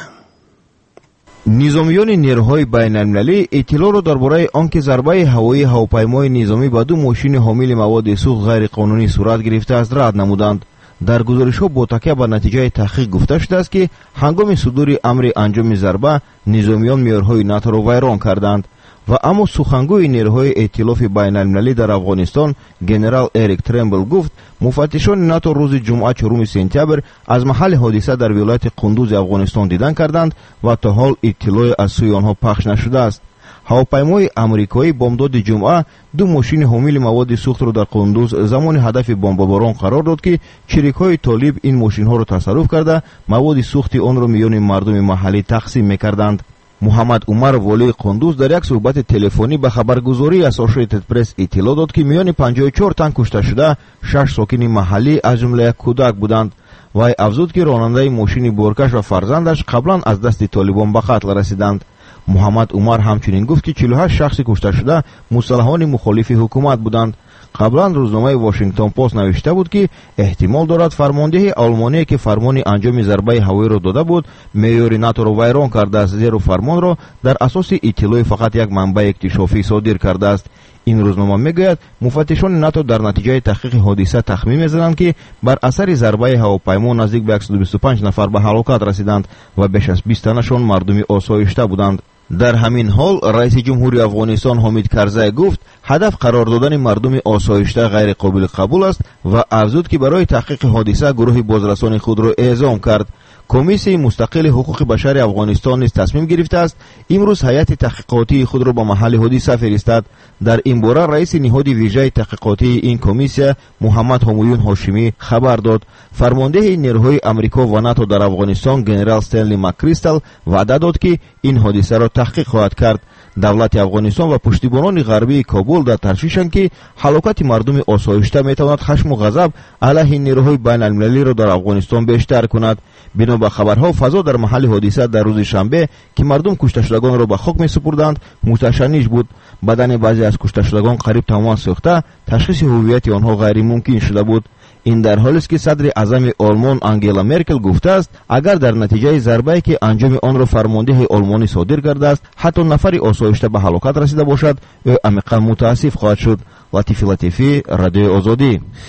низомиёни нерӯҳои байналмилалӣ иттилоъро дар бораи он ки зарбаи ҳавоии ҳавопаймои низомӣ ба ду мошини ҳомили маводи сӯхт ғайриқонунӣ сурат гирифтааст рад намуданд. дар гузоришҳо бо такя ба натиҷаи таҳқиқ гуфта шудааст ки ҳангоми судури амри анҷоми зарба низомиён меъёрҳои наторо вайрон карданд. ва аммо сухангӯи нерӯҳои эътилофи байналмилалӣ дар Афғонистон генерал Эрик Трембл гуфт муфаттишони НАТО рӯзи ҷумъа чоруми сентябр аз маҳалли ҳодиса дар вилояти Қундузи Афғонистон дидан карданд ва то ҳол иттилоъе аз сӯи онҳо пахш нашудааст. ҳавопаймои амрикоӣ бомдоди ҷумъа ду мошини ҳомили маводи сӯхтро дар Қундуз замони ҳадафи бомбаборон қарор дод ки чирикҳои толиб ин мошинҳоро тасарруф карда маводи сӯхти онро миёни мардуми маҳаллӣ тақсим мекарданд. муҳаммад Умар волии Қундуз дар як суҳбати телефонӣ ба хабаргузории Associated Press иттилоъ дод ки миёни панҷоҳу чор тан кушта шуда шаш сокини маҳаллӣ аз ҷумла як кӯдак буданд. вай афзуд ки ронандаи мошини боркаш ва фарзандаш қаблан аз дасти толибон ба қатл расиданд. муҳаммад Умар ҳамчунин гуфт ки чилу ҳашт шахси кушта шуда мусаллаҳони мухолифи ҳукумат буданд. қаблан рӯзномаи Washington Post навишта буд ки эҳтимол дорад фармондеҳи Олмоние ки фармони анҷоми зарбаи ҳавоиро дода буд меъёри наторо вайрон кардааст, зеро фармонро дар асоси иттилои фақат як манбаи иктишофӣ содир кардааст. ин рӯзнома мегӯяд муфаттишони НАТО дар натиҷаи таҳқиқи ҳодиса тахмин мезананд ки бар асари зарбаи ҳавопаймо наздик ба сад و بیست و پنج нафар ба ҳалокат расиданд ва беш аз бист танашон мардуми осоишта буданд. дар ҳамин ҳол раиси ҷумҳури Афғонистон Ҳомид Карзай гуфт ҳадаф қарор додани мардуми осоишта ғайриқобили қабул аст ва афзуд ки барои таҳқиқи ҳодиса гурӯҳи бозрасони худро эъзом кард. комиссияи мустақили ҳуқуқи башари Афғонистон низ тасмим гирифтааст имрӯз ҳайати таҳқиқотии худро ба маҳалли ҳодиса фиристад. дар ин бора раиси ниҳоди вижаи таҳқиқотии ин комиссия Муҳаммад Ҳомоюн Ҳошимӣ хабар дод. фармондеҳи нерӯҳои Амрико ва НАТО дар Афғонистон генерал Стенли Маккристал ваъда дод ки ин ҳодисаро таҳқиқ хоҳад кард. давлати Афғонистон ва пуштибонони ғарбии Кобул дар таршишанд ки ҳалокати мардуми осоишта метавонад хашму ғазаб алайҳи нерӯҳои байналмилалиро дар Афғонистон бештар кунад. бино ба хабарҳо фазо дар маҳалли ҳодиса дар рӯзи шанбе ки мардум кушташудагонро ба хок месупурданд муташанниш буд. бадани баъзе аз кушташудагон қариб тамоман сӯхта ташхиси ҳуввияти онҳо ғайримумкин шуда буд. ин дар ҳолест ки садри аъзами Олмон Ангела Меркел гуфтааст агар дар натиҷаи зарбае ки анҷоми онро фармондеҳи олмонӣ содир кардааст ҳатто нафари осоишта ба ҳалокат расида бошад ӯ амиқан мутаассиф хоҳад шуд. Латифи Латифӣ, Радиои Озодӣ.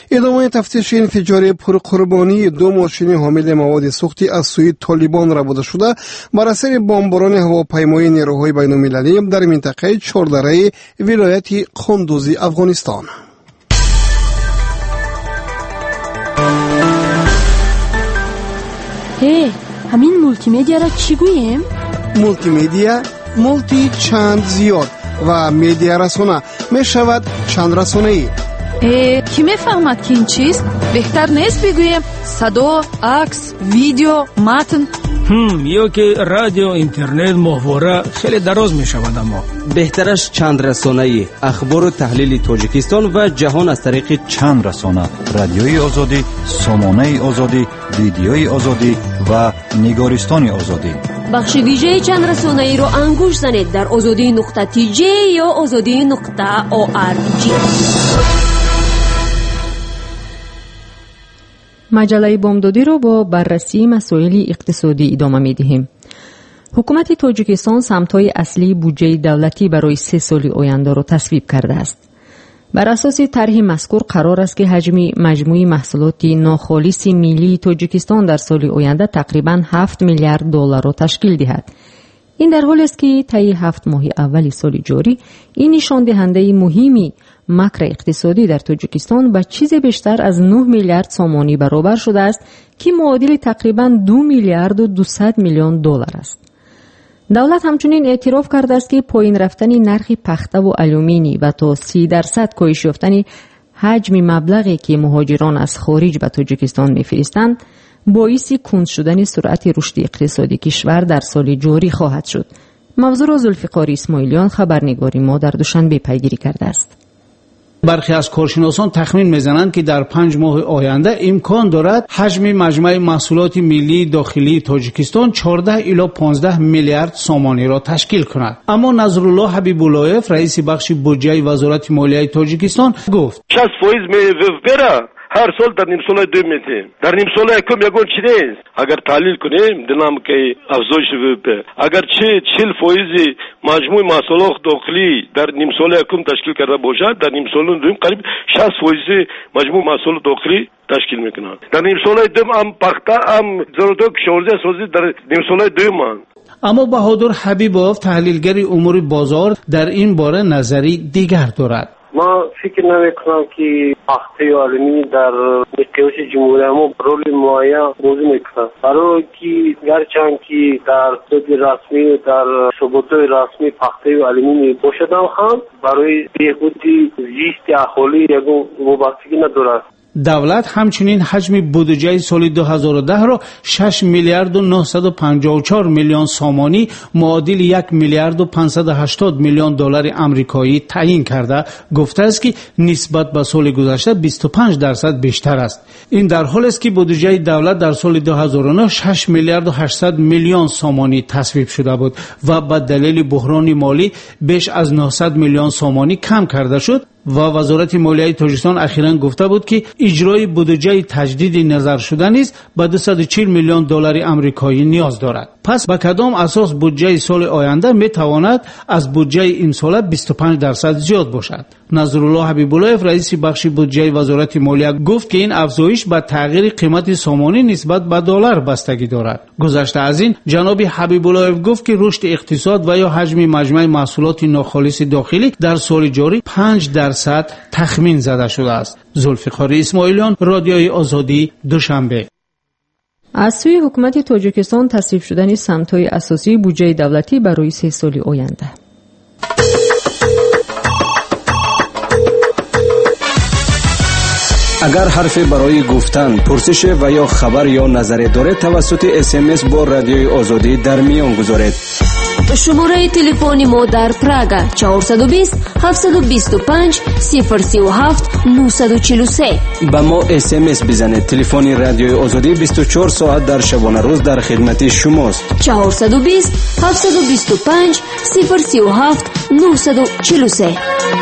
ادامه تفتیش انفجار پرقربانی دو ماشین حامل مواد سوختی از سوی طالبان را بوده شده بر اثر بمباران هواپیمای نیروهای بین المللی در منطقه چهاردره ولایت قندوز افغانستان. هی همین مولتی مدیا را چی گوییم؟ مولتی مدیا مولتی چند زیاد و مدیا رسانه می شود چند رسانه ای. کی میفهمد که این چیست؟ بهتر نیست بگوییم صدا، عکس، ویدیو، متن؟ هم یا که رادیو، اینترنت، محوره خیلی دراز می شود. اما بهترش چند رسانه‌ای، اخبار و تحلیل تاجیکستان و جهان از طریق چند رسانه: رادیوی آزادی، سامانه آزادی، ویدیوی آزادی و نگارستان آزادی. بخش ویژه چند رسانه‌ای رو انگوش زنید در آزادی نقطه تی جی یا آزادی نقطه او آر جی. مجله بامدادی رو با بررسی مسائل اقتصادی ادامه می‌دهیم. حکومت تاجیکستان سمت‌های اصلی بودجه دولتی برای سه سال آینده را تصویب کرده است. بر اساس طرح مذکور قرار است که حجم مجموعی محصولات ناخالص ملی تاجیکستان در سال آینده تقریباً هفت میلیارد دلار را تشکیل دهد. این در حالی است که طی هفت ماه اول سال جاری این نشان دهنده مهمی مکر اقتصادی در تاجیکستان به چیز بیشتر از نه میلیارد سامانی برابر شده است که معادل تقریباً دو میلیارد و دویست میلیون دلار است. دولت همچنین اعتراف کرده است که پایین رفتن نرخ پخته و آلومینی و تا سی درصد کاهش یافتن حجم مبلغی که مهاجران از خارج به تاجیکستان می‌فرستند باعث کند شدن سرعت رشد اقتصادی کشور در سال جاری خواهد شد. موضوع را ذوالفقار اسماعیلیان خبرنگاری ما در دوشنبه پیگیری کرده است. برخی از کارشناسان تخمین میزنند که در پنج ماه آینده امکان دارد حجم مجموع محصولات ملی داخلی تاجیکستان چهارده الی پانزده میلیارد سامانی را تشکیل کند. اما نظرالله حبیب اللهیف رئیس بخش بودجه وزارت مالیه تاجیکستان گفت شصت درصد هر سال در نیم سال دو میتیم. در نیم سال یکم یگون چی نیست. اگر تحلیل کنیم دنام که افزایش ویپ اگر چه چهل فایز مجموع محصولات داخلی در نیم سال یکم تشکیل کرده باشد، در نیم سال دوم قریب شصت فایز مجموع محصولات داخلی تشکیل میکنند. در نیم سال دوم هم پخته هم ضرورت کشاورزی سازی در نیم سال دوم. اما بهادر حبیبوف تحلیلگر امور بازار در این باره نظری دیگر دارد. ما فکر نمی کنم که پخته آلومینی در نقیوش جمهوری ما رول معین بازی میکنه، برای که گرچند که در صد رسمی در شبکه‌های رسمی پخته آلومینی باشد هم برای بهبود زیست اهالی یگان وابستگی ندارد. دولت همچنین حجم بودجه سال دو هزار و ده را شش میلیارد و نهصد و پنجاه و چهار میلیون سامانی معادل یک میلیارد و پانصد و هشتاد میلیون دلار آمریکایی تعیین کرده گفته است که نسبت به سال گذشته بیست و پنج درصد بیشتر است. این در حالی است که بودجه دولت در سال دو هزار و نه شش میلیارد و هشتصد میلیون سامانی تصویب شده بود و به دلیل بحران مالی بیش از نهصد میلیون سامانی کم کرده شد و وزارت مالیه تاجیکستان اخیراً گفته بود که اجرای بودجه تجدید نظر شده نیز به دویست و چهل میلیون دلار آمریکایی نیاز دارد. پس به کدام اساس بودجه سال آینده می تواند از بودجه این سال بیست و پنج درصد زیاد باشد؟ نظرالله حبیب اللهیف رئیس بخش بودجه وزارت مالیه گفت که این افزایش به تغییر قیمت سامانی نسبت به دلار بستگی دارد. گذشته از این جناب حبیب اللهیف گفت که رشد اقتصاد و یا حجم مجموع محصولات ناخالص داخلی در سال جاری پنج درصد تخمین زده شده است. ذوالفقار اسماعیلیان، رادیوی آزادی، دوشنبه. از سوی حکومت تاجیکستان تصویب شدن سمت‌های اساسی بودجه دولتی برای سه سال آینده. اگر حرفی برای گفتن، پرسش و یا خبر یا نظری دارید توسط اس ام اس با رادیوی آزادی در میان گذارید. شماره تلفن ما در پراگ چهارصد و بیست هفتصد و بیست و پنج صفر سی و هفت نهصد و چهل و سه. با ما اس ام اس بزنید. تلفن رادیوی آزادی بیست و چهار ساعت در شبانه روز در خدمت شماست. چهارصد و بیست هفتصد و بیست و پنج صفر سی و هفت نهصد و چهل و سه.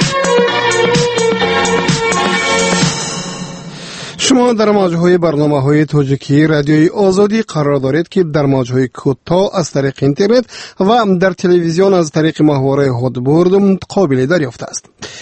شما در موج‌های برنامه‌های تاجیکی رادیوی آزادی قرار دارید که در موج‌های کوتاه از طریق اینترنت و در تلویزیون از طریق محور هادبرد قابل دریافت است.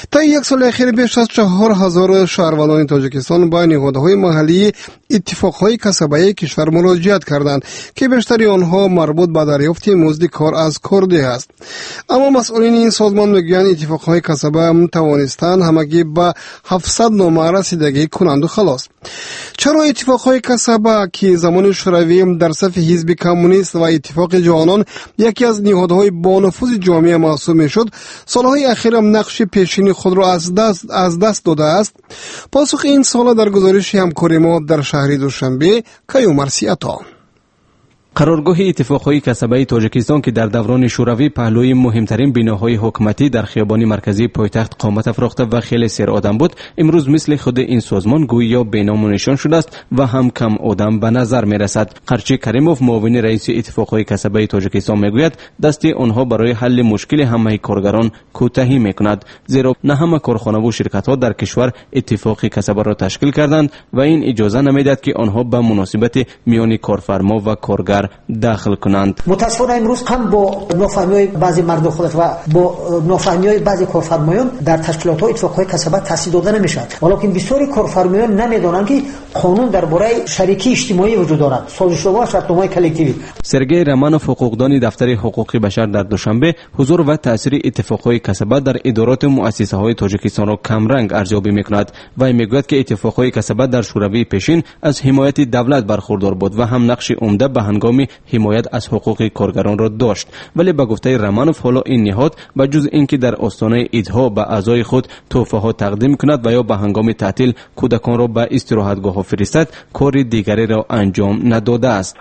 تا یک سال اخیر بیش از چهار هزار شهروندان تاجیکستان با نهادهای محلی اتفاقهای کسبی کشور مراجعت کردند که بیشتری آنها مربوط به دریافت مزد کار از کارده است. اما مسئولین این سازمان میگویند اتفاقهای کسبی توانستند همگی به هفتصد نامه رسیدگی کنند و خلاص. چرا اتفاقهای کسبی که زمان شوروی در صف حزب کمونیست و اتفاق جوانان یکی از نهادهای با نفوذ جامعه محسوب میشد، سالهای اخیر هم نقش پیشین خود را از دست از دست داده است؟ پاسخ این سوال در گزارش همکار ما در شهر دوشنبه کیومرثی عطا. قرارگاه اتفاقهای کسبی تاجیکستان که در دوران شوروی پهلوی مهمترین بناهای حکومتی در خیابان مرکزی پایتخت قامت افراخته و خیلی سر آدم بود، امروز مثل خود این سازمان گویا بینام و نشان شده است و هم کم آدم به نظر می رسد. قرچی کریموف معاون رئیس اتفاقهای کسبی تاجیکستان میگوید دست آنها برای حل مشکل همه کارگران کوتاهی میکند، زیرا نه همه کارخانه و شرکت ها در کشور اتفاق کسبی را تشکیل کردند و این اجازه نمیداد که آنها به مناسبت میان کارفرما و کارگر داخل کنند. متاسفانه امروز هم با نافهمی‌های بعضی مردم خودت و با نافهمی‌های بعضی کارفرمایان در تشکیلات ها اتفاقهای کسبی تأسیس داده نمیشد، ولیکن بسیاری کارفرمایان نمیدانند که قانون درباره شریکی اجتماعی وجود دارد، سازش‌نامه و شرطنامه‌های کلکتیوی. سرگئی رمانوف، حقوقدان دفتر حقوق بشر، در دوشنبه حضور و تاثیر اتفاقهای کسبی در ادارات و مؤسسه‌های تاجیکستان را کمرنگ ارزیابی می‌کند و میگوید که اتفاقهای کسبی در شوروی پیشین از حمایت دولت برخوردار بود و هم نقش عمده به هنگام حمایت از حقوق کارگران را داشت، ولی به گفته رمانوف حالا این نهاد به جز اینکه در آستانه عیدها به اعضای خود تحفه ها تقدیم کند و یا به هنگام تعطیل کودکان را به استراحتگاه ها فرستد، کار دیگری را انجام نداده است.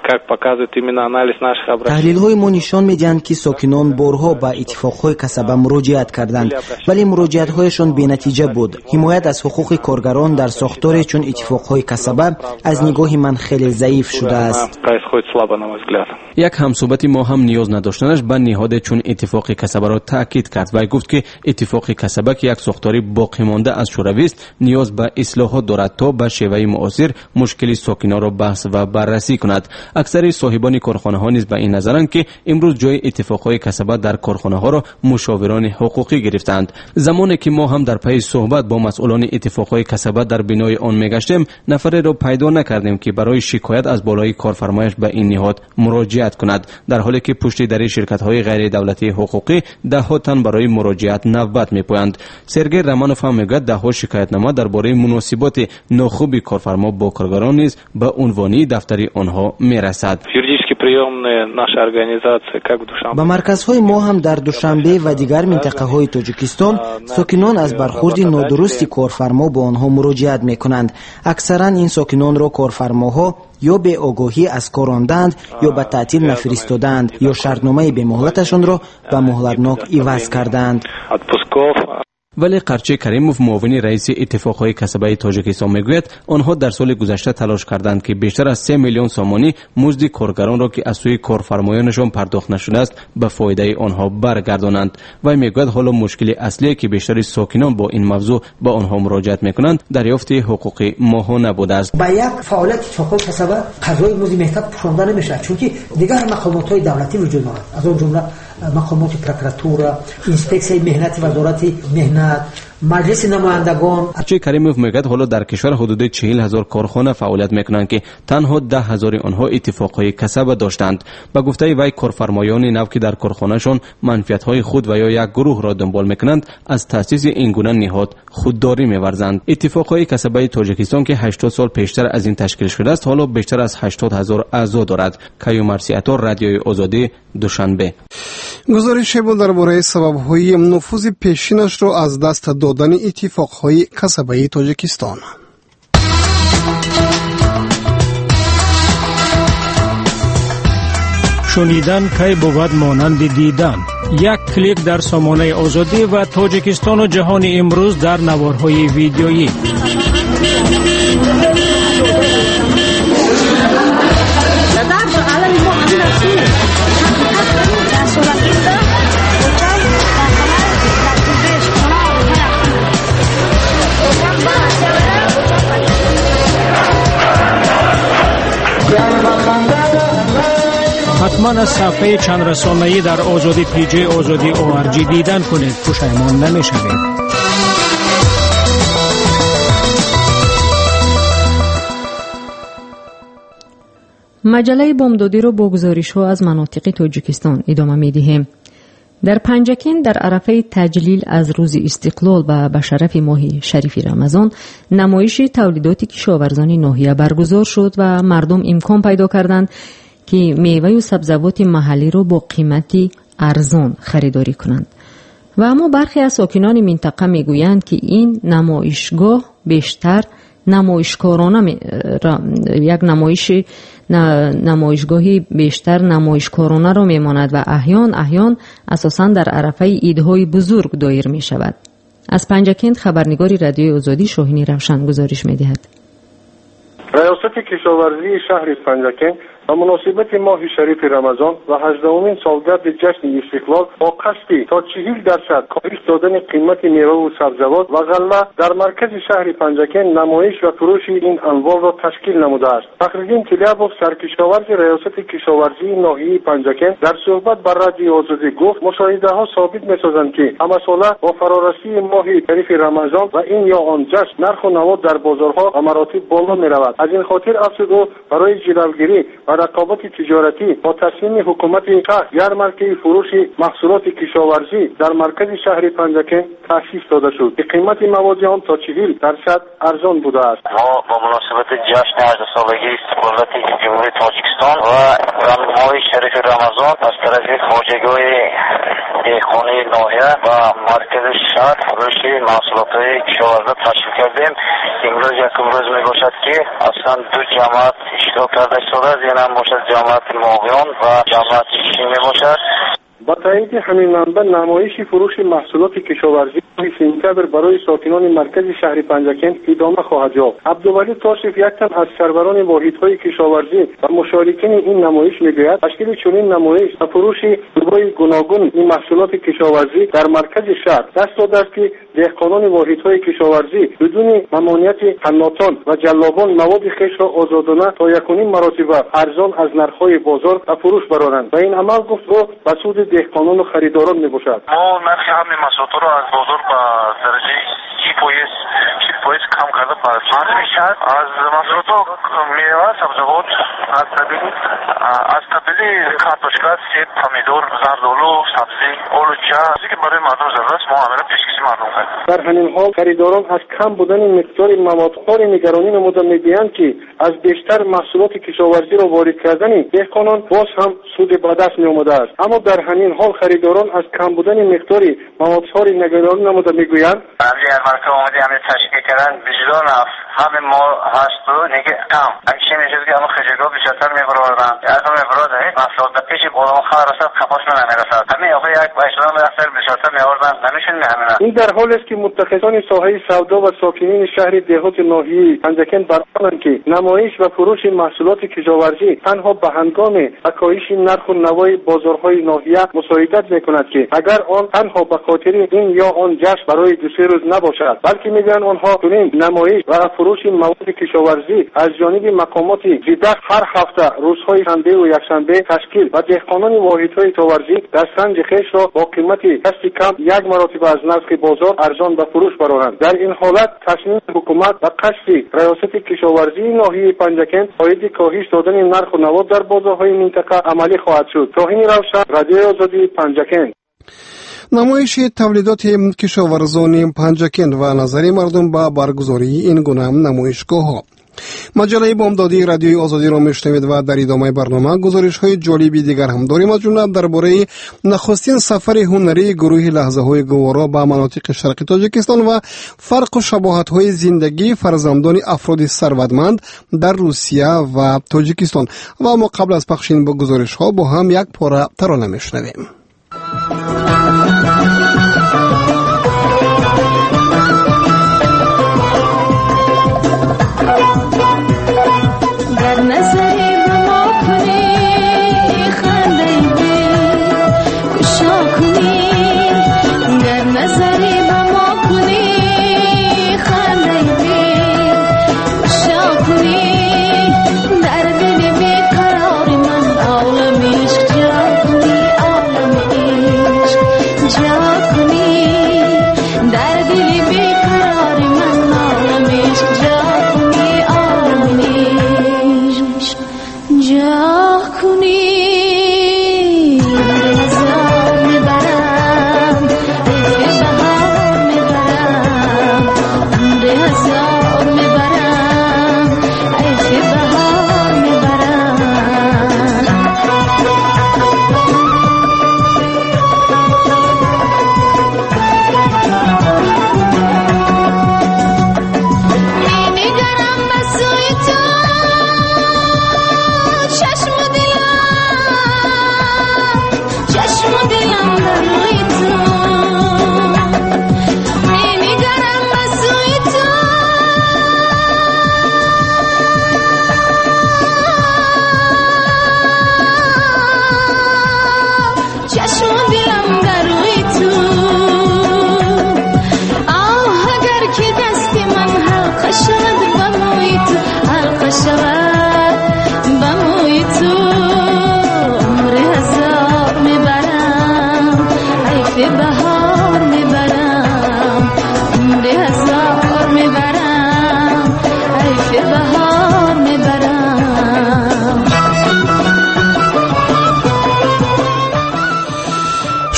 تحلیل های ما نشان میدهند که ساکنان بارها به اتفاق های کسبی مراجعت کردند، ولی مراجعت هایشان بی‌نتیجه بود. حمایت از حقوق کارگران در ساختار چون اتفاق های کسبی از نگاه من خیلی ضعیف شده است. یک همصحبت ما هم نیاز نداشتنش به نهاد چون اتفاق کسبی را تاکید کرد و گفت که اتفاق کسبی که یک ساختاری باقی مانده از شوروی است، نیاز به اصلاحات دارد تا به شیوه معاصر مشکل ساکنان را بحث و بررسی کند. اکثر صاحبان کارخانه ها نیز به این نظرند که امروز جای اتفاقهای کسبی در کارخانه ها را مشاوران حقوقی گرفتند. زمانی که ما هم در پی صحبت با مسئولان اتفاقهای کسبی در بینای آن میگشتیم، نفری را پیدا نکردیم که برای شکایت از بالای کارفرمایش به این نهاد مراجعت کند، در حالی که پشت در شرکت‌های غیر دولتی حقوقی ده ها تن برای مراجعت نوبت می‌پویند. سرگئی رمانوف هم میگوید ده ها شکایتنامه درباره مناسبات ناخوب کارفرما با کارگران نیز به عنوانی دفتری آنها میرسد. با مرکزهای ما هم در دوشنبه و دیگر منطقه های تاجیکستان ساکنان از برخورد نادرستی کارفرما با آنها مراجعت میکنند. اکثرا این ساکنان را کارفرماها یا به آگاهی از کار راندند یا به تعطیل نفرستادند یا شرطنامه به مهلتشان را به مهلتناک عوض کردند. ولی قرچی کریموف، معاون رئیس اتفاقهای کسبی تاجیکستان، میگوید آنها در سال گذشته تلاش کردند که بیشتر از سه میلیون سامانی مزد کارگران را که از سوی کارفرمایانشان پرداخت نشده است به فایده آنها برگردانند و میگوید حالا مشکل اصلی که بیشتر ساکنان با این موضوع با آنها مراجعت میکنند دریافت حقوق ماهانه بوده است. با یک فعالیت اتفاقهای کسبی قضای مزد مهلت پوشانده نمیشه، چون که دیگر مقامات دولتی وجود دارد، از اون جمله مقامات پروکراتورا، اینسپکسیون مهنتی، وزارت مهنت، مجلس نمایندگان. قرچی کریموف میگوید حالا در کشور حدود چهل هزار کارخانه فعالیت میکنند که تنها ده هزار آنها اتفاقهای کسبی داشتند. با گفته وی کارفرمایان نو که در کارخانهشان منفعت‌های خود و یا یک گروه را دنبال میکنند از تأسیس این گونه نهاد خودداری می‌ورزند. اتفاقهای کسبی تاجیکستان که هشتاد سال پیشتر از این تشکیل شده است حالا بیشتر از هشتاد هزار اعضا دارد. کیومرثی عطا، رادیوی آزادی، دوشنبه. گزارش بود درباره سبب‌های نفوذ پیشینش را از دست دادن اتفاقهای کسبی تاجیکستان. شنیدن کی بود مانند دیدن. یک کلیک در سامانه آزادی و تاجیکستان و جهان امروز در نوارهای ویدیویی. حتما از صفحه چند رسانه‌ای در آزادی پی جی آزادی او آر جی دیدن کنید، پشیمان نمی‌شوید. مجله بامدادی رو با گزارش ها از مناطق تاجیکستان ادامه می دهیم. در پنجکین در عرفه تجلیل از روز استقلال و به شرف ماه شریف رمضان نمایش تولیدات کشاورزان ناحیه برگزار شد و مردم امکان پیدا کردند که میوه و سبزیجات محلی رو با قیمتی ارزان خریداری کنند. و اما برخی از ساکنان منطقه میگویند که این نمایشگاه بیشتر نمایشکارانه یک نمایش نمایشگاهی بیشتر نمایشکارانه را میماند و احیان احیان اساساً در عرفه ایدهای بزرگ دایر می شود. از پنجکند خبرنگاری رادیوی آزادی شاهینی روشن گزارش می دهد. ریاست کشاورزی شهر پنجکند و مناسبت ماه شریف رمضان و هجدهمین سالگرد جشن استقلال با قصد تا چهل درصد کاهش دادن قیمت میوه و سبزیجات و غله در مرکز شهر پنجکند نمایش و فروش این انواع را تشکیل نموده است. فخرالدین طلیبوف سرکشاورز ریاست کشاورزی ناحیه پنجکند در صحبت با رادیو آزادی گفت مشاهده ها ثابت می‌سازند که همه ساله با فرارسی ماه شریف رمضان و این یا آن جشن نرخ و نما در بازارها به مراتب بالا می‌رود. از این خاطر افزود او برای جلوگیری و رقابت تجارتی با تصمیم حکومت شهر یارمارکه فروش محصولات کشاورزی در مرکز شهر پنجکند تأسیس داده شد که قیمت مواد آن تا چهل درصد ارزان بوده است. ما با مناسبت جشن هجده سالگی استقلال جمهوری تاجیکستان و ماه شریف رمضان از طرف خواجگاه دهقانی ناحیه و مرکز شهر فروش محصولات کشاورزی تشکیل کردیم. امروز یکم روز می باشد که اصلا دو جماعت اشتراک کرده شده، این باشد جماعت ماهیان و جماعت چینی باشد. با تایید همین منبع نمایش فروش محصولات کشاورزی سپتامبر برای ساکنان مرکز شهر پنجکند ادامه خواهد یافت. عبدالولی طاشف یک تن از سروران واحدهای کشاورزی و مشارکین این نمایش میگوید تشکیل چنین نمایش و فروش انواع گوناگون این محصولات کشاورزی در مرکز شهر دست داده است که دهقانان واحدهای کشاورزی بدون ممانعت حناطان و جلابان مواد خویش را آزادانه تا یکونیم مراتب ارزان از نرخ‌های بازار و فروش برآورند و این عمل گفت او به سود دهقانان و خریداران میباشد. ما نرخ همین محصولات را از بازار به درجه سی فیصد سی فیصد کم کرده بازار میشد. از محصولات میوه سبزیجات از طبیعی از طبیعی کارتوشکا، سیب، پامیدور، زردآلو، سبزی، آلوچه چیزی که برای مردم ضرورت است ما همه پیشکش مردم کردیم. در همین حال خریداران از کم بودن مقدار موادخوار نگرانی نموده میگویند که از بیشتر محصولات کشاورزی را وارد کردن دهقانان باز هم سود به دست میآمده است. اما در همین حال خریداران از کم بودن مقدار موادخوار نگرانی نموده میگویند همین مرکز اومده همین تشکیل کردن وجدان اف همین ما هست و نگه کم اگه میشه که اما خجگاه بیشتر میبردن از همه براد محصولات پیش بولان خواهر رسد کپاس من نمیرسد همین آقای یک بایشتان بیشتر بیشتر میاردن نمیشون نمیرن. این در حال است که متخذان ساحه سودا و ساکنین شهر دهات ناحیه پنجکند برآمدند که نمایش و فروش محصولات کشاورزی تنها به هنگام کاهش نرخ و نوای بازارهای ناحیه مساعدت میکند که اگر آن تنها به خاطر این یا آن جشن برای دو سه روز نباشد بلکه میگن آنها چنین نمایش و فروش مواد کشاورزی از جانب مقامات زیده هر هفته روزهای شنبه و یکشنبه تشکیل و دهقانان واحدهای کشاورزی در سنج خویش را با قیمت دست کم یک مرتبه از نرخ بازار ارزان به فروش برآورند. در این حالت تصمیم حکومت و قصد ریاست کشاورزی ناحیه پنجکند باید کاهش دادن نرخ و نواد در بازارهای منطقه عملی خواهد شد. شاهین روشن، رادیو آزادی پنجکند. نمایش تولیدات کشاورزان پنجکند و نظر مردم با برگزاری این گونه نمایشگاه‌ها. مجله بامدادی رادیوی آزادی را میشنوید و در ادامه برنامه گزارش های جالبی دیگر هم داریم، از جمله درباره نخستین سفر هنری گروه لحظه های گوارا به مناطق شرقی تاجیکستان و فرق و شباهت های زندگی فرزندان افراد ثروتمند در روسیه و تاجیکستان. و ما قبل از پخش این گزارش ها با هم یک پاره ترانه میشنویم.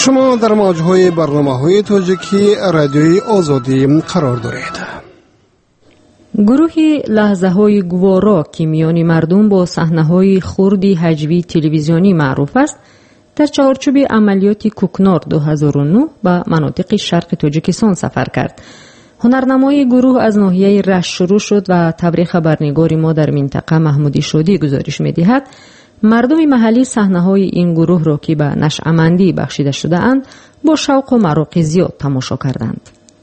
شما در موجهای برنامه های تاجیکی رادیوی آزادی قرار دارید. گروه لحظه های گوارا که میان مردم با صحنه های خردی هجوی تلویزیونی معروف است، در چارچوب عملیات کوکنار دو هزار و نه به مناطق شرق تاجیکستان سفر کرد. هنرنمای گروه از ناحیه رشت شروع شد و طبری خبرنگار ما در منطقه محمودی شادی گزارش می‌دهد مردم محلی صحنه‌های این گروه را که به نشأه‌مندی بخشیده شده اند با شوق و مراق زیاد تماشا کردند.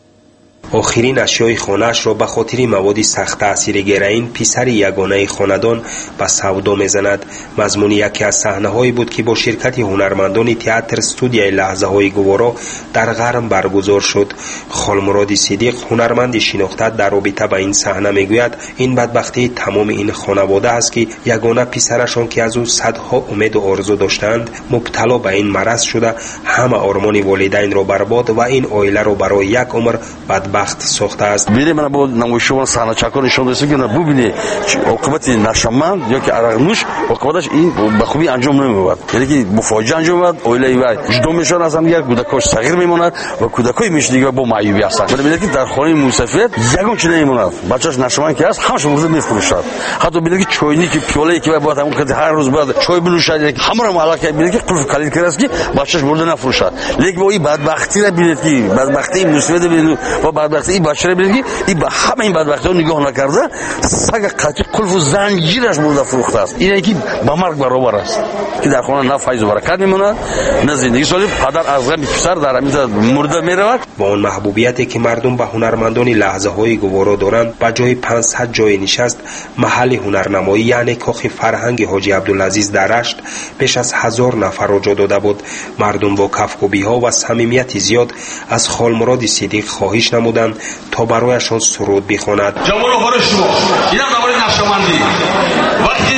آخرین اشیای خانه‌اش را به خاطر مواد سخت تاثیر گرین پسر یگانه خاندان به سودا می‌زند. مضمون یکی از صحنه‌هایی بود که با شرکت هنرمندان تئاتر استودیوی لحظه‌های گوارا در غرم برگزار شد. خالمراد صدیق هنرمند شناخته در رابطه با این صحنه میگوید این بدبختی تمام این خانواده است که یگانه پسرشان که از او صدها امید و آرزو داشتند مبتلا به این مرض شده، همه آرمان والدین را برباد و این عائله را برای یک عمر بدبخت وقت ساخته است. ببینید من با نمایشگاه صحنه چکان نشون دادم که ببینید عاقبت نشمند یا که عرق نوش عاقبتش این به خوبی انجام نمیاد، یعنی که مفاجئه انجام میاد، عائله و جدا میشن از هم دیگه، کودکاش صغیر میمونند و کودکای میشه دیگه با معیوبی هستند. ببینید که در خانه موسفید یگان چیز نمیموند، بچه‌اش نشمند که است همش مرده میفروشد. حتی ببینید که چاینی که پیاله که باید همون که هر روز باید چای بنوشد، یعنی همه رو معلق ببینید که قلف کلید کرده است که بچه‌اش مرده نفروشد. لیکن با این بدبختی را ببینید که بدبختی موسفید ببینید و بدبختی این بچه را ببینید که این به همه این بدبختی‌ها نگاه نکرده، سگ قطعی قلف و زنجیرش مرده فروخته است. این یکی با مرگ برابر است که در خانه نه فیض و برکت میمونه نه زندگی سالی. پدر از غم پسر در همین مرده میرود. با اون محبوبیتی که مردم به هنرمندان لحظه های گوارا دارند، با جای پانصد جای نشست محل هنرنمایی یعنی کاخ فرهنگ حاجی عبدالعزیز در رشت بیش از هزار نفر را جا داده بود. مردم با کفگویی ها و صمیمیت زیاد از خالمراد صدیق خواهش نمودند تا برایشان سرود بخواند. جوان خور شما اینم نوار نقشبندی وقتی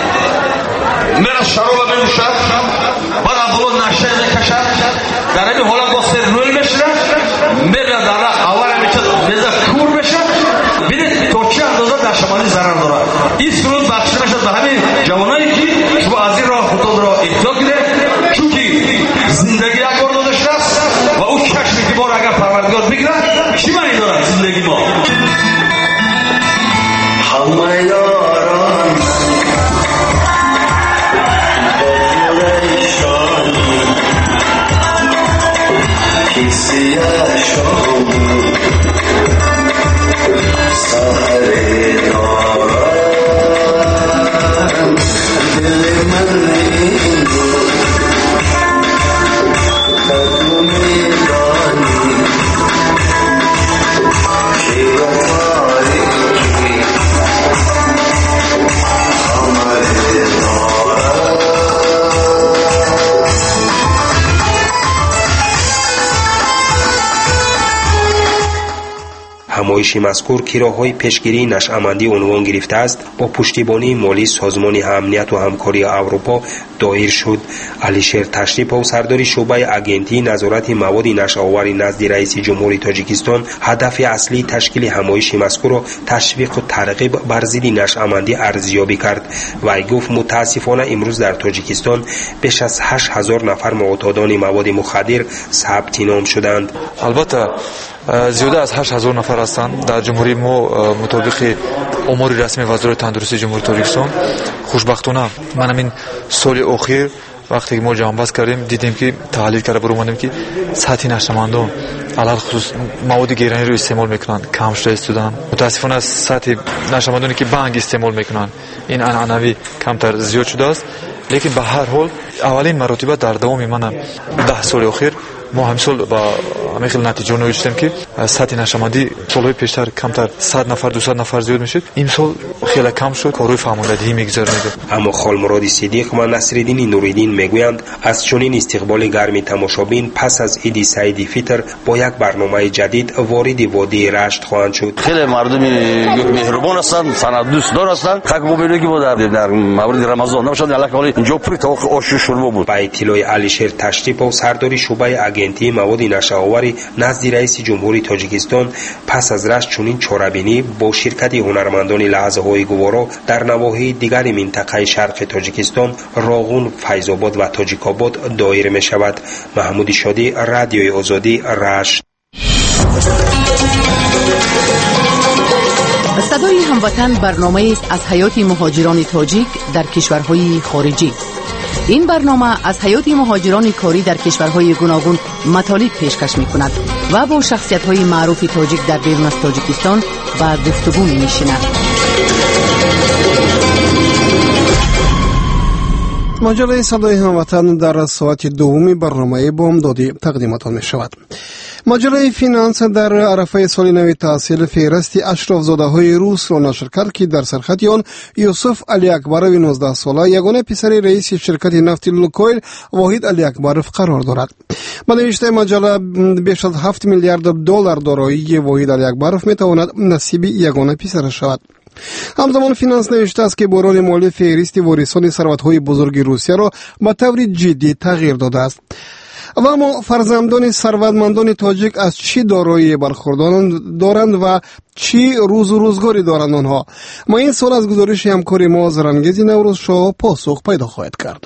میره شراب بنوشد بعد اول نقشه میکشد در این حالت با سر رول میشه میره در اول میشه میزه کور میشه ببینید تا چه اندازه نقشبندی ضرر داره. این سرود بخشیده میشه به همین جوانایی که شما از این راه خود را احتیاط کنید، چونکه زندگی یک بار داده شده است و او کشفی که بار اگر پروردگار بگیره چی معنی دارد زندگی ما؟ همه یاران کسی شام سهر دارم دل من این تو میدانی که بطاری همایش مذکور که راه‌های پیشگیری نشأه‌مندی عنوان گرفته است، با پشتیبانی مالی سازمان امنیت و همکاری اروپا دایر شد. علیشیر تشریف‌پور سردار شعبه اگنتی نظارت مواد نشه‌آور نزد رئیس جمهوری تاجیکستان هدف اصلی تشکیل همایش مذکور را تشویق و ترغیب بر ضد نشأه‌مندی ارزیابی کرد. وی گفت متاسفانه امروز در تاجیکستان بیش از هشت هزار نفر معتادان مواد مخدر ثبت نام شدند. البته زیاده از هشت هزار نفر هستند در جمهوری ما مطابق آمار رسمی وزارت تندرستی جمهوری تاجیکستان. خوشبختانه من همین سال اخیر وقتی که ما جمع‌بست کردیم دیدیم که تحلیل کرده برو اومدیم که سطح نشأه‌مندان علل خصوص مواد گیرانی رو استعمال میکنن کم شده استودن. متاسفانه سطح نشأه‌مندانی که بانگ استعمال میکنن این عنعنوی کمتر زیاد شده است. لیکن به هر حال اولین مراتب در دوام من ده سال اخیر ما همسال با همین خیلی نتیجه نوشتیم که سطح نشأه‌مندی سالهای پیشتر کمتر صد نفر دویست نفر زیاد میشد، این سال خیلی کم شد، کارهای فهماندهی میگذرونید. اما خالمراد صدیق و نصرالدین نوریدین میگویند از چنین استقبال گرم تماشابین پس از عید سعید فطر با یک برنامه جدید وارد وادی رشت خواهند شد. خیلی مردم مهربان هستند، سند دوست دار هستند. فکر می‌کنم که ما در در مورد رمضان نمیشد الان حالی اینجا پری تا آش شروع بود. با اطلاع علیشیر تشریفپور سردار شعبه اگنتی مواد نشه‌آور تاجیکستانی نزد رئیس جمهوری تاجیکستان پس از رشت چنین چاره‌بینی با شرکت هنرمندان لحظه‌های گوارا در نواحی دیگر منطقه شرق تاجیکستان راغون، فیض‌آباد و تاجیک‌آباد دایر می شود. محمود شادی، رادیوی آزادی، رشت. صدای هموطن برنامه است از حیات مهاجران تاجیک در کشورهای خارجی. این برنامه از حیات مهاجران کاری در کشورهای گوناگون مطالب پیشکش می کند و با شخصیت‌های معروف تاجیک در بیرون از تاجیکستان به گفتگو می نشیند. مجله صدای هموطن در ساعت دومی برنامه بامدادی تقدیمتان می شود. مجله فینانس در عرفه سال نو تحصیل فهرست اشرافزاده های روس را نشر کرد که در سرخط آن یوسف علی اکبروی نوزده ساله یگانه پسر رئیس شرکت نفت لوکویل واحد علی اکبروف قرار دارد. با نوشته مجله بیش از هفت میلیارد دلار دارایی واحد علی اکبروف می تواند نصیب یگانه پسر شود. همزمان فینانس نوشته است که بحران مالی فهرست وارثان ثروت‌های بزرگ روسیه را به طور جدی تغییر داده است. و اما فرزندان ثروتمندان تاجیک از چی دارایی برخوردارند دارند و چی روز و روزگاری دارند آنها؟ ما این سال از گزارش همکار ما زرنگیزی نوروز شاه پاسخ پیدا خواهد کرد.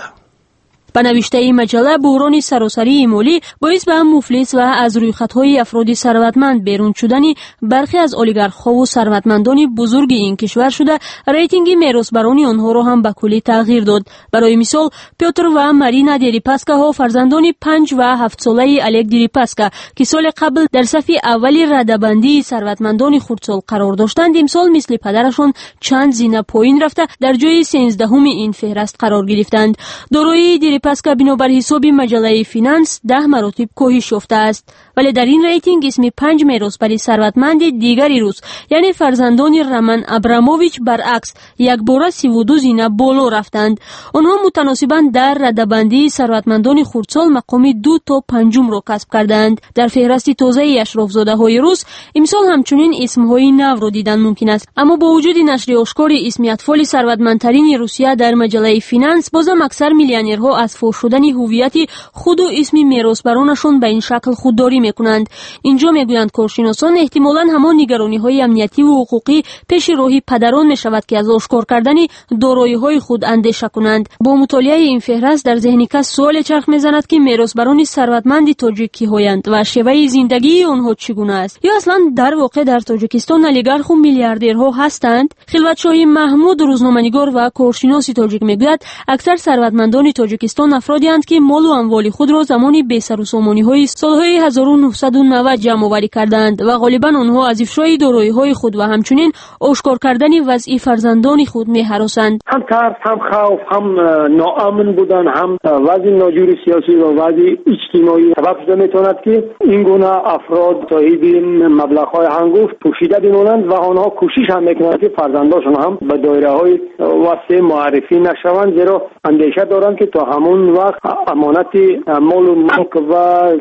به نوشته این مجله بحران سراسری مالی باعث به مفلس و از روی خطهای افراد ثروتمند بیرون شدن برخی از اولیگارخ‌ها و ثروتمندان بزرگ این کشور شده ریتینگ میراثبران آنها را هم به کلی تغییر داد. برای مثال پیوتر و مارینا دریپاسکا ها فرزندان پنج و هفت ساله الک دریپاسکا که سال قبل در صف اولی رده‌بندی ثروتمندان خردسال قرار داشتند امسال مثل پدرشان چند زینه پایین رفته در جای سیزدهم این فهرست قرار گرفتند. دارایی پاسکا بنابر حساب مجله فینانس ده مراتب کاهش یافته است، ولی در این ریتینگ اسم پنج میراثبر ثروتمند دیگری روس یعنی فرزندان رمان ابراموویچ برعکس یک بار سی و دو زینه بالا رفتند. آنها متناسباً در رده‌بندی ثروتمندان خردسال مقام دو تا پنجم را کسب کردند. در فهرست تازه اشرافزاده های روس امسال همچنین اسمهای نو را دیدن ممکن است، اما با وجود نشر آشکار اسم اطفال ثروتمندترین روسیه در مجله فینانس بازم اکثر میلیونرها از فاش شدن هویت خود و اسم میراثبرانشان به این شکل خودداری میکنند. اینجا میگویند کارشناسان احتمالاً همان نگرانی های امنیتی و حقوقی پیش روی پدران می شود که از آشکار کردن دارایی های خود اندیشه کنند. با مطالعه این فهرست در ذهن کس سوال چرخ میزند که میراثبران ثروتمند تاجیک کی‌هایند و شیوه زندگی آنها چگونه است؟ یا اصلا در واقع در تاجیکستان اولیگارخ و میلیاردرها هستند؟ خلوتشاه محمود روزنامه‌نگار و کارشناس تاجیک میگوید اکثر ثروتمندان تاجیکستان افرادی اند که مال و اموال خود را زمانی بی سر و سامانی‌های سال‌های هزار و نهصد و نود جمع‌آوری کردند و غالباً آنها از افشای دارایی‌های خود و همچنین آشکار کردن وضع فرزندان خود می‌هراسند. هم ترس، هم خوف، هم ناامن بودن، هم وضع ناجوری سیاسی و وضع اجتماعی سبب شده می‌تواند که این گونه افراد صاحب مبلغ‌های هنگفت پوشیده بمانند و آنها کوشش هم می‌کنند که فرزندانشان هم به دایره‌های واسع معرفی نشوند، زیرا اندیشه دارند که تا همون وقت امانت مال و ملک و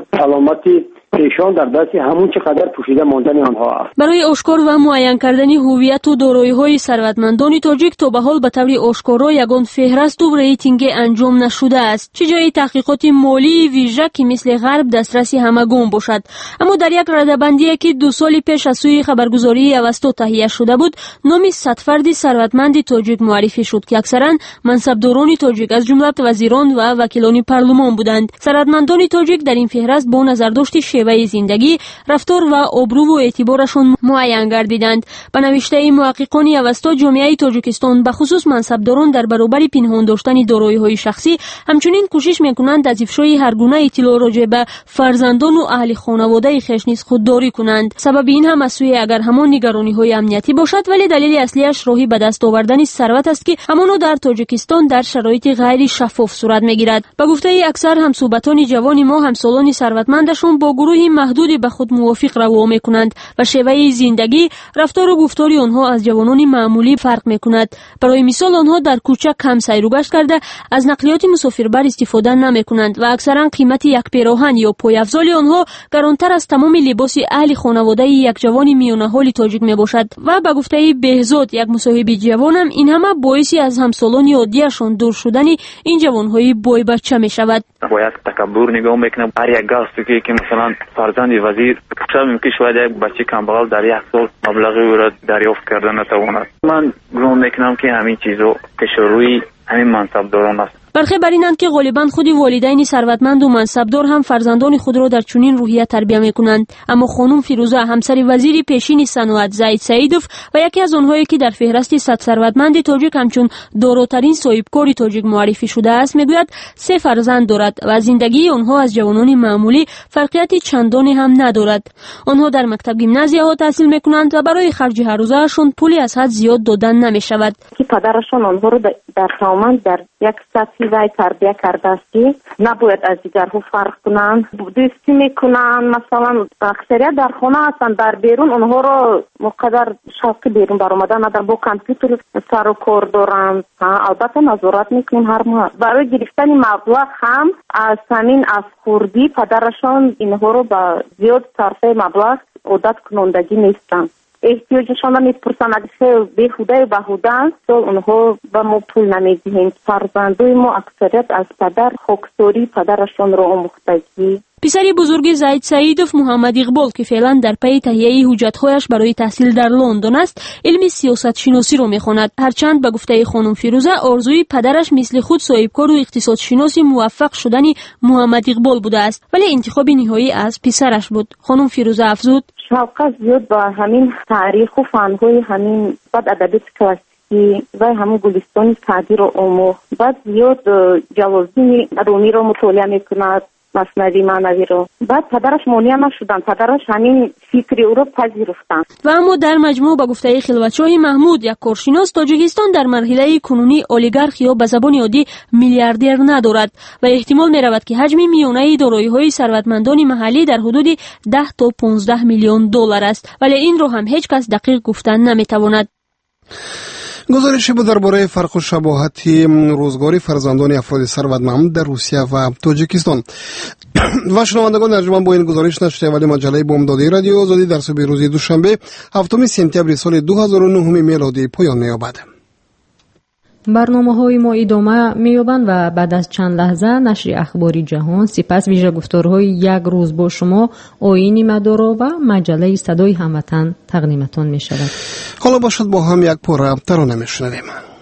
سلامتی ایشان در دست همون چقدر پوشیده ماندن آنها است. برای آشکار و معین کردن هویت و دارایی‌های ثروتمندان تاجیک تا به حال به طور آشکارا یگان فهرست و ریتینگ انجام نشده است. چه جای تحقیقات مالی ویژه که مثل غرب دسترسی همگان باشد، اما در یک رده‌بندی که دو سال پیش از سوی خبرگزاری اوستا تهیه شده بود نام صد فرد ثروتمند تاجیک معرفی شد که اکثرا منصبداران تاجیک از جمله وزیران و وکیلان پارلمان بودند. ثروتمندان تاجیک در این فهرست با نظرداشت شیوه زندگی، رفتار و آبرو و اعتبارشان معین گردیدند. به نوشته محققان اوستا جامعه تاجیکستان به خصوص منصبداران در برابر پنهان داشتن دارایی‌های شخصی همچنین کوشش می‌کنند از افشای هر گونه اطلاع راجع به فرزندان و اهل خانواده خویش نیز خودداری کنند. سبب این هم از سوی اگر همان نگرانی‌های امنیتی باشد، ولی دلیل اصلیش راهی به دست آوردن ثروت است که همانو در تاجیکستان در شرایط غیر شفاف صورت می‌گیرد. به گفته اکثر همسوبتان جوان ما همسالان ثروتمندشون با گروه محدودی به خود موافق روا می‌کنند و شیوه زندگی، رفتار و گفتاری آنها از جوانان معمولی فرق می‌کند. برای مثال آنها در کوچه کم سیر و گشت کرده از نقلیات مسافربر استفاده نمی‌کنند و اکثرا قیمت یک پیراهن یا پایافزال آنها گرانتر از تمام لباس اهل خانواده یک جوان میانه حال تاجیک میباشد. و به گفته بهزاد یک مصاحب جوانم این همه باعثی از همسالان عادیشان دور شدن این جوان‌های بای بچه می‌شود. باید تکبر نگاه میکنم. هر یک گاستو که مثلا فرزند وزیر شاید که شاید یک بچه کمبغال در یک سال مبلغی او را دریافت کرده نتواند. من گمان میکنم که همین چیزو پیش روی همین منصبداران است. برخی بر اینند که غالبا خود والدین ثروتمند و منصبدار هم فرزندان خود را در چنین روحیه تربیت میکنند، اما خانم فیروزه همسر وزیر پیشین صنعت زید سعیدوف و یکی از آنهایی که در فهرست صد ثروتمند تاجیک همچون داراترین صاحبکار تاجیک معرفی شده است میگوید سه فرزند دارد و زندگی آنها از جوانان معمولی فرقیت چندانی هم ندارد. آنها در مکتب گیمنازیا تحصیل میکنند و برای خرج هر روزشان پولی از حد زیاد دادن نمیشود. که پدرشان آنها را در خوامان در یک سطحی وای تربیت کرده است که نباید از دیگرها فرق کنند، دوستی میکنند. مثلا اکثریت در خانه هستند، در بیرون آنها را مقدر شوق بیرون برآمدن ندارند، با کامپیوتر سر و کار دارند. البته نظارت میکنیم هر ماه. برای گرفتن مبلغ هم از همین از خوردی پدرشان اینها رو با زیاد صرف مبلغ عادت کنندگی نیستند. احتیاجشان را میپرسند، اگه بیهوده و بهوده است اونها به ما پول نمیدهیم. فرزندای ما اکثریت از پدر خاکساری پدرشان را آموختگی. پسری بزرگ زید سعیدوف محمد اقبال که فعلا در پی تهیه حجت‌هایش برای تحصیل در لندن است، علم سیاست شناسی را می‌خواند. هرچند به گفته خانم فیروزه آرزوی پدرش مثل خود صاحبکار و اقتصاد شناسی موفق شدن محمد اقبال بوده است، ولی انتخاب نهایی از پسرش بود. خانم فیروزه افزود: شوق زیاد با همین تاریخ و فن‌های همین بعد ادبیات کلاسیکی و همون گلستان سعدی رو آموخت. بعد زیاد جوازی رومی رو مطالعه می‌کند، مثنوی معنوی رو. بعد پدرش مانع نشدن، پدرش همین فکر او رو پذیرفتن. و اما در مجموع با گفته خلوتچای محمود، یک کارشناس، تاجیکستان در مرحله کنونی اولیگارخ یا به زبان عادی میلیاردر ندارد و احتمال می رود که حجم میانه دارایی‌های ثروتمندان محلی در حدود ده تا پانزده میلیون دلار است، ولی این رو هم هیچ کس دقیق گفتن نمیتواند. گزارشی بود درباره فرق و شباهت روزگاری فرزندان افراد ثروتمند در روسیه و تاجیکستان. و شنوندگان ارجمند، با این گزارش نشر اولی مجله بامدادی رادیو آزادی در صبح روز دوشنبه هفتم سپتامبر سال دو هزار و نه میلادی پایان می‌یابد. برنامه‌های ما ادامه می‌یابند و بعد از چند لحظه نشر اخباری جهان، سپس ویژه گفتارهای یک روز با شما، آیین مدارا و مجله صدای هموطن تقدیمتان می‌شود. حالا باشد با هم یک پاره ترانه می‌شنویم.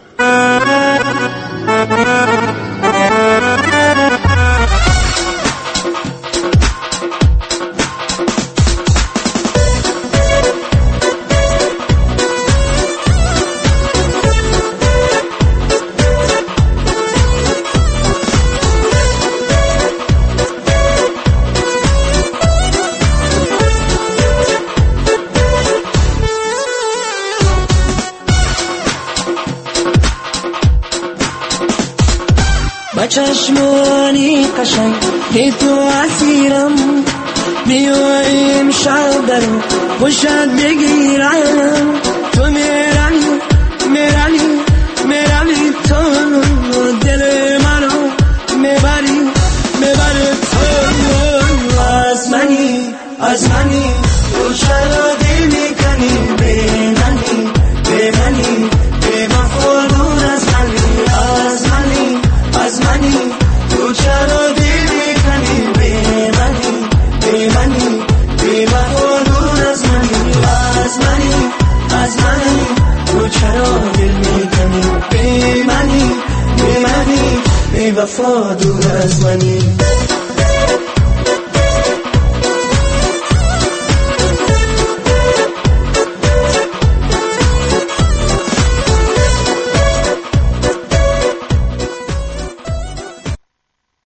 چشمانی قشنگ که تو اسیرم بیایم شب در خوشت بگیرم، تو میروی میروی میروی تو دل منو میبری میبری تو از منی از منی تو چرا دل میکنی به منی به منی به وفا دور از منی از منی از منی تو چرا دل میکنی به منی به منی به وفا دور از منی از منی از منی تو چرا دل میکنی به منی به منی به وفا دور از منی.